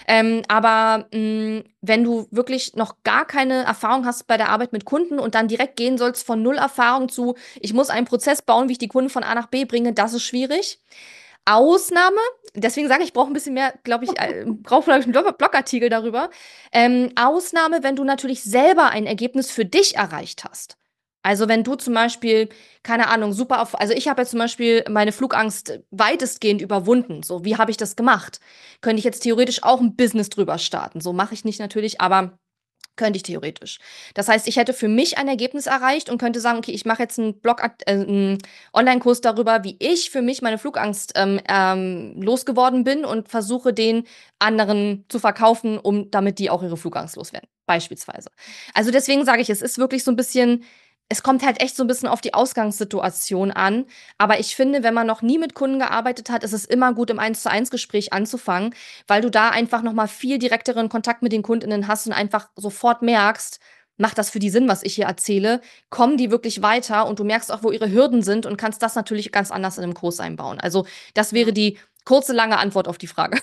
Aber wenn du wirklich noch gar keine Erfahrung hast bei der Arbeit mit Kunden und dann direkt gehen sollst von null Erfahrung zu, ich muss einen Prozess bauen, wie ich die Kunden von A nach B bringe, das ist schwierig. Ausnahme, deswegen sage ich, ich brauche ein bisschen mehr, brauche vielleicht einen Blogartikel darüber. Ausnahme, wenn du natürlich selber ein Ergebnis für dich erreicht hast. Also wenn du zum Beispiel, keine Ahnung, also ich habe jetzt zum Beispiel meine Flugangst weitestgehend überwunden. So, wie habe ich das gemacht? Könnte ich jetzt theoretisch auch ein Business drüber starten. So mache ich nicht natürlich, aber könnte ich theoretisch. Das heißt, ich hätte für mich ein Ergebnis erreicht und könnte sagen, okay, ich mache jetzt einen Online-Kurs darüber, wie ich für mich meine Flugangst losgeworden bin und versuche, den anderen zu verkaufen, damit die auch ihre Flugangst loswerden. Beispielsweise. Also deswegen sage ich, es ist wirklich so ein bisschen, es kommt halt echt so ein bisschen auf die Ausgangssituation an. Aber ich finde, wenn man noch nie mit Kunden gearbeitet hat, ist es immer gut, im 1:1 Gespräch anzufangen, weil du da einfach noch mal viel direkteren Kontakt mit den KundInnen hast und einfach sofort merkst, macht das für die Sinn, was ich hier erzähle? Kommen die wirklich weiter? Und du merkst auch, wo ihre Hürden sind und kannst das natürlich ganz anders in einem Kurs einbauen. Also, das wäre die kurze, lange Antwort auf die Frage.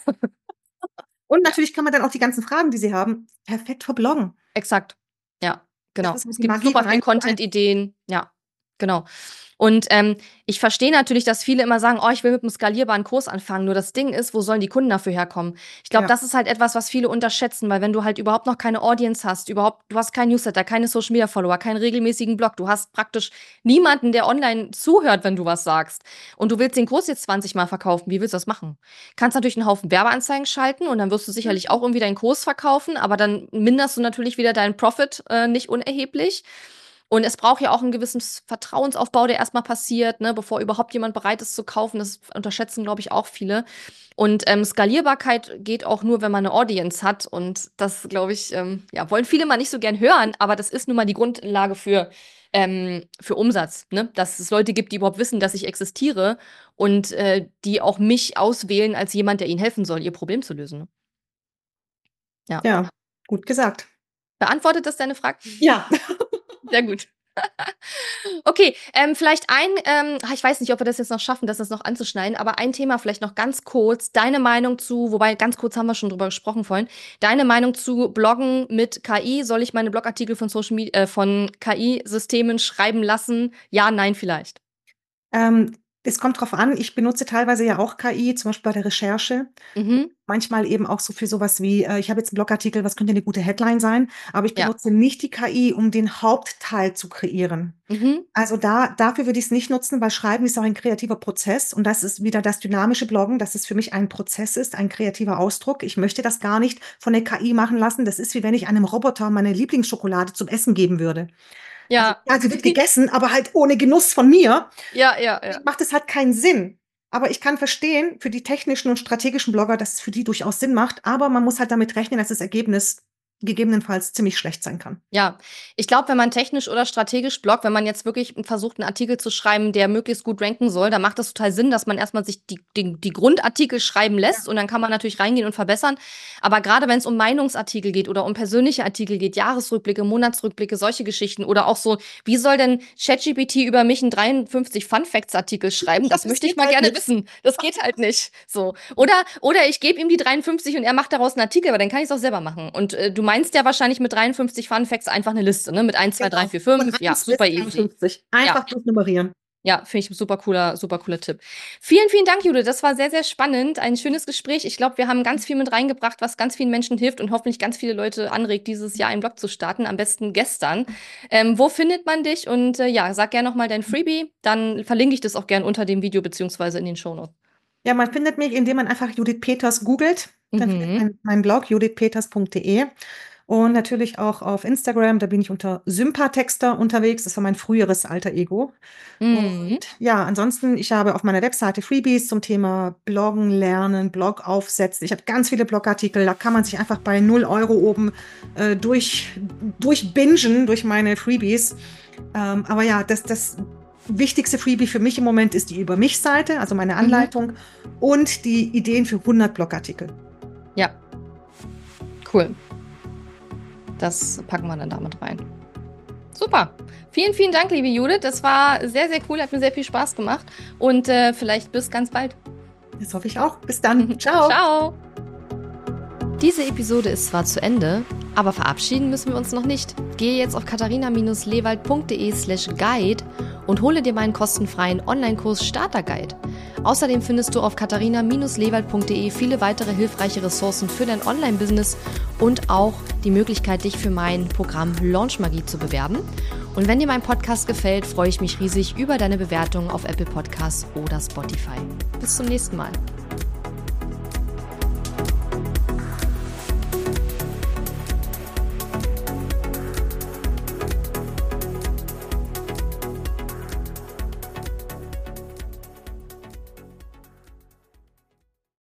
Und Ja, natürlich kann man dann auch die ganzen Fragen, die Sie haben, perfekt verbloggen. exakt. Ja, Das genau. ist Es die gibt Magie super von viel 1:1. Content-Ideen. Ja. Genau. Und ich verstehe natürlich, dass viele immer sagen, oh, ich will mit einem skalierbaren Kurs anfangen. Nur das Ding ist, wo sollen die Kunden dafür herkommen? Ich glaube, Ja, das ist halt etwas, was viele unterschätzen, weil wenn du halt überhaupt noch keine Audience hast, du hast keinen Newsletter, keine Social Media Follower, keinen regelmäßigen Blog, du hast praktisch niemanden, der online zuhört, wenn du was sagst. Und du willst den Kurs jetzt 20 Mal verkaufen. Wie willst du das machen? Kannst natürlich einen Haufen Werbeanzeigen schalten und dann wirst du sicherlich auch irgendwie deinen Kurs verkaufen, aber dann minderst du natürlich wieder deinen Profit nicht unerheblich. Und es braucht ja auch einen gewissen Vertrauensaufbau, der erstmal passiert, ne, bevor überhaupt jemand bereit ist zu kaufen. Das unterschätzen, glaube ich, auch viele. Und Skalierbarkeit geht auch nur, wenn man eine Audience hat. Und das, glaube ich, ja, wollen viele mal nicht so gern hören, aber das ist nun mal die Grundlage für Umsatz, ne? Dass es Leute gibt, die überhaupt wissen, dass ich existiere und die auch mich auswählen als jemand, der ihnen helfen soll, ihr Problem zu lösen. Ne? Ja. ja, gut gesagt. Beantwortet das deine Frage? Ja. Sehr gut. Okay, vielleicht ich weiß nicht, ob wir das jetzt noch schaffen, das noch anzuschneiden, aber ein Thema vielleicht noch ganz kurz. Deine Meinung wobei ganz kurz haben wir schon drüber gesprochen vorhin. Deine Meinung zu Bloggen mit KI? Soll ich meine Blogartikel von KI-Systemen schreiben lassen? Ja, nein, vielleicht. Es kommt drauf an. Ich benutze teilweise ja auch KI, zum Beispiel bei der Recherche. Mhm. Manchmal eben auch so für sowas wie, ich habe jetzt einen Blogartikel, was könnte eine gute Headline sein? Aber ich Ja. benutze nicht die KI, um den Hauptteil zu kreieren. Mhm. Also dafür würde ich es nicht nutzen, weil Schreiben ist auch ein kreativer Prozess und das ist wieder das dynamische Bloggen, dass es für mich ein Prozess ist, ein kreativer Ausdruck. Ich möchte das gar nicht von der KI machen lassen. Das ist wie wenn ich einem Roboter meine Lieblingsschokolade zum Essen geben würde. Also Ja. ja, sie wird gegessen, aber halt ohne Genuss von mir. Ja, ja, ja. Macht es halt keinen Sinn. Aber ich kann verstehen, für die technischen und strategischen Blogger, dass es für die durchaus Sinn macht. Aber man muss halt damit rechnen, dass das Ergebnis gegebenenfalls ziemlich schlecht sein kann. Ja, ich glaube, wenn man technisch oder strategisch bloggt, wenn man jetzt wirklich versucht, einen Artikel zu schreiben, der möglichst gut ranken soll, dann macht das total Sinn, dass man erstmal sich die Grundartikel schreiben lässt und dann kann man natürlich reingehen und verbessern. Aber gerade wenn es um Meinungsartikel geht oder um persönliche Artikel geht, Jahresrückblicke, Monatsrückblicke, solche Geschichten oder auch so, wie soll denn ChatGPT über mich einen 53 Fun Facts Artikel schreiben? Das möchte ich mal halt gerne nicht. wissen. Das geht halt nicht. So. Oder ich gebe ihm die 53 und er macht daraus einen Artikel, aber dann kann ich es auch selber machen. Und du meinst ja wahrscheinlich mit 53 Fun Facts einfach eine Liste, ne? Mit 1, 2, 3, 4, 5. Ja, super easy. 53. Einfach Ja. durchnummerieren. Ja, finde ich ein super cooler Tipp. Vielen, vielen Dank, Judith. Das war sehr, sehr spannend. Ein schönes Gespräch. Ich glaube, wir haben ganz viel mit reingebracht, was ganz vielen Menschen hilft und hoffentlich ganz viele Leute anregt, dieses Jahr einen Blog zu starten. Am besten gestern. Wo findet man dich? Und ja, sag gerne nochmal dein Freebie. Dann verlinke ich das auch gerne unter dem Video beziehungsweise in den Shownotes. Ja, man findet mich, indem man einfach Judith Peters googelt. Dann findet man meinen Blog judithpeters.de. Und natürlich auch auf Instagram, da bin ich unter Sympatexter unterwegs. Das war mein früheres alter Ego. Mhm. Und ja, ansonsten, ich habe auf meiner Webseite Freebies zum Thema Bloggen, Lernen, Blog aufsetzen. Ich habe ganz viele Blogartikel, da kann man sich einfach bei 0 Euro oben durchbingen durch meine Freebies. Aber ja, das wichtigste Freebie für mich im Moment ist die Über mich-Seite, also meine Anleitung und die Ideen für 100 Blogartikel. Ja, cool. Das packen wir dann damit rein. Super. Vielen, vielen Dank, liebe Judith. Das war sehr, sehr cool. Hat mir sehr viel Spaß gemacht. Und vielleicht bis ganz bald. Das hoffe ich auch. Bis dann. Ciao. Ciao. Diese Episode ist zwar zu Ende, aber verabschieden müssen wir uns noch nicht. Gehe jetzt auf katharina-lewald.de/guide und hole dir meinen kostenfreien Online-Kurs Starter-Guide. Außerdem findest du auf katharina-lewald.de viele weitere hilfreiche Ressourcen für dein Online-Business und auch die Möglichkeit, dich für mein Programm Launch Magie zu bewerben. Und wenn dir mein Podcast gefällt, freue ich mich riesig über deine Bewertung auf Apple Podcasts oder Spotify. Bis zum nächsten Mal.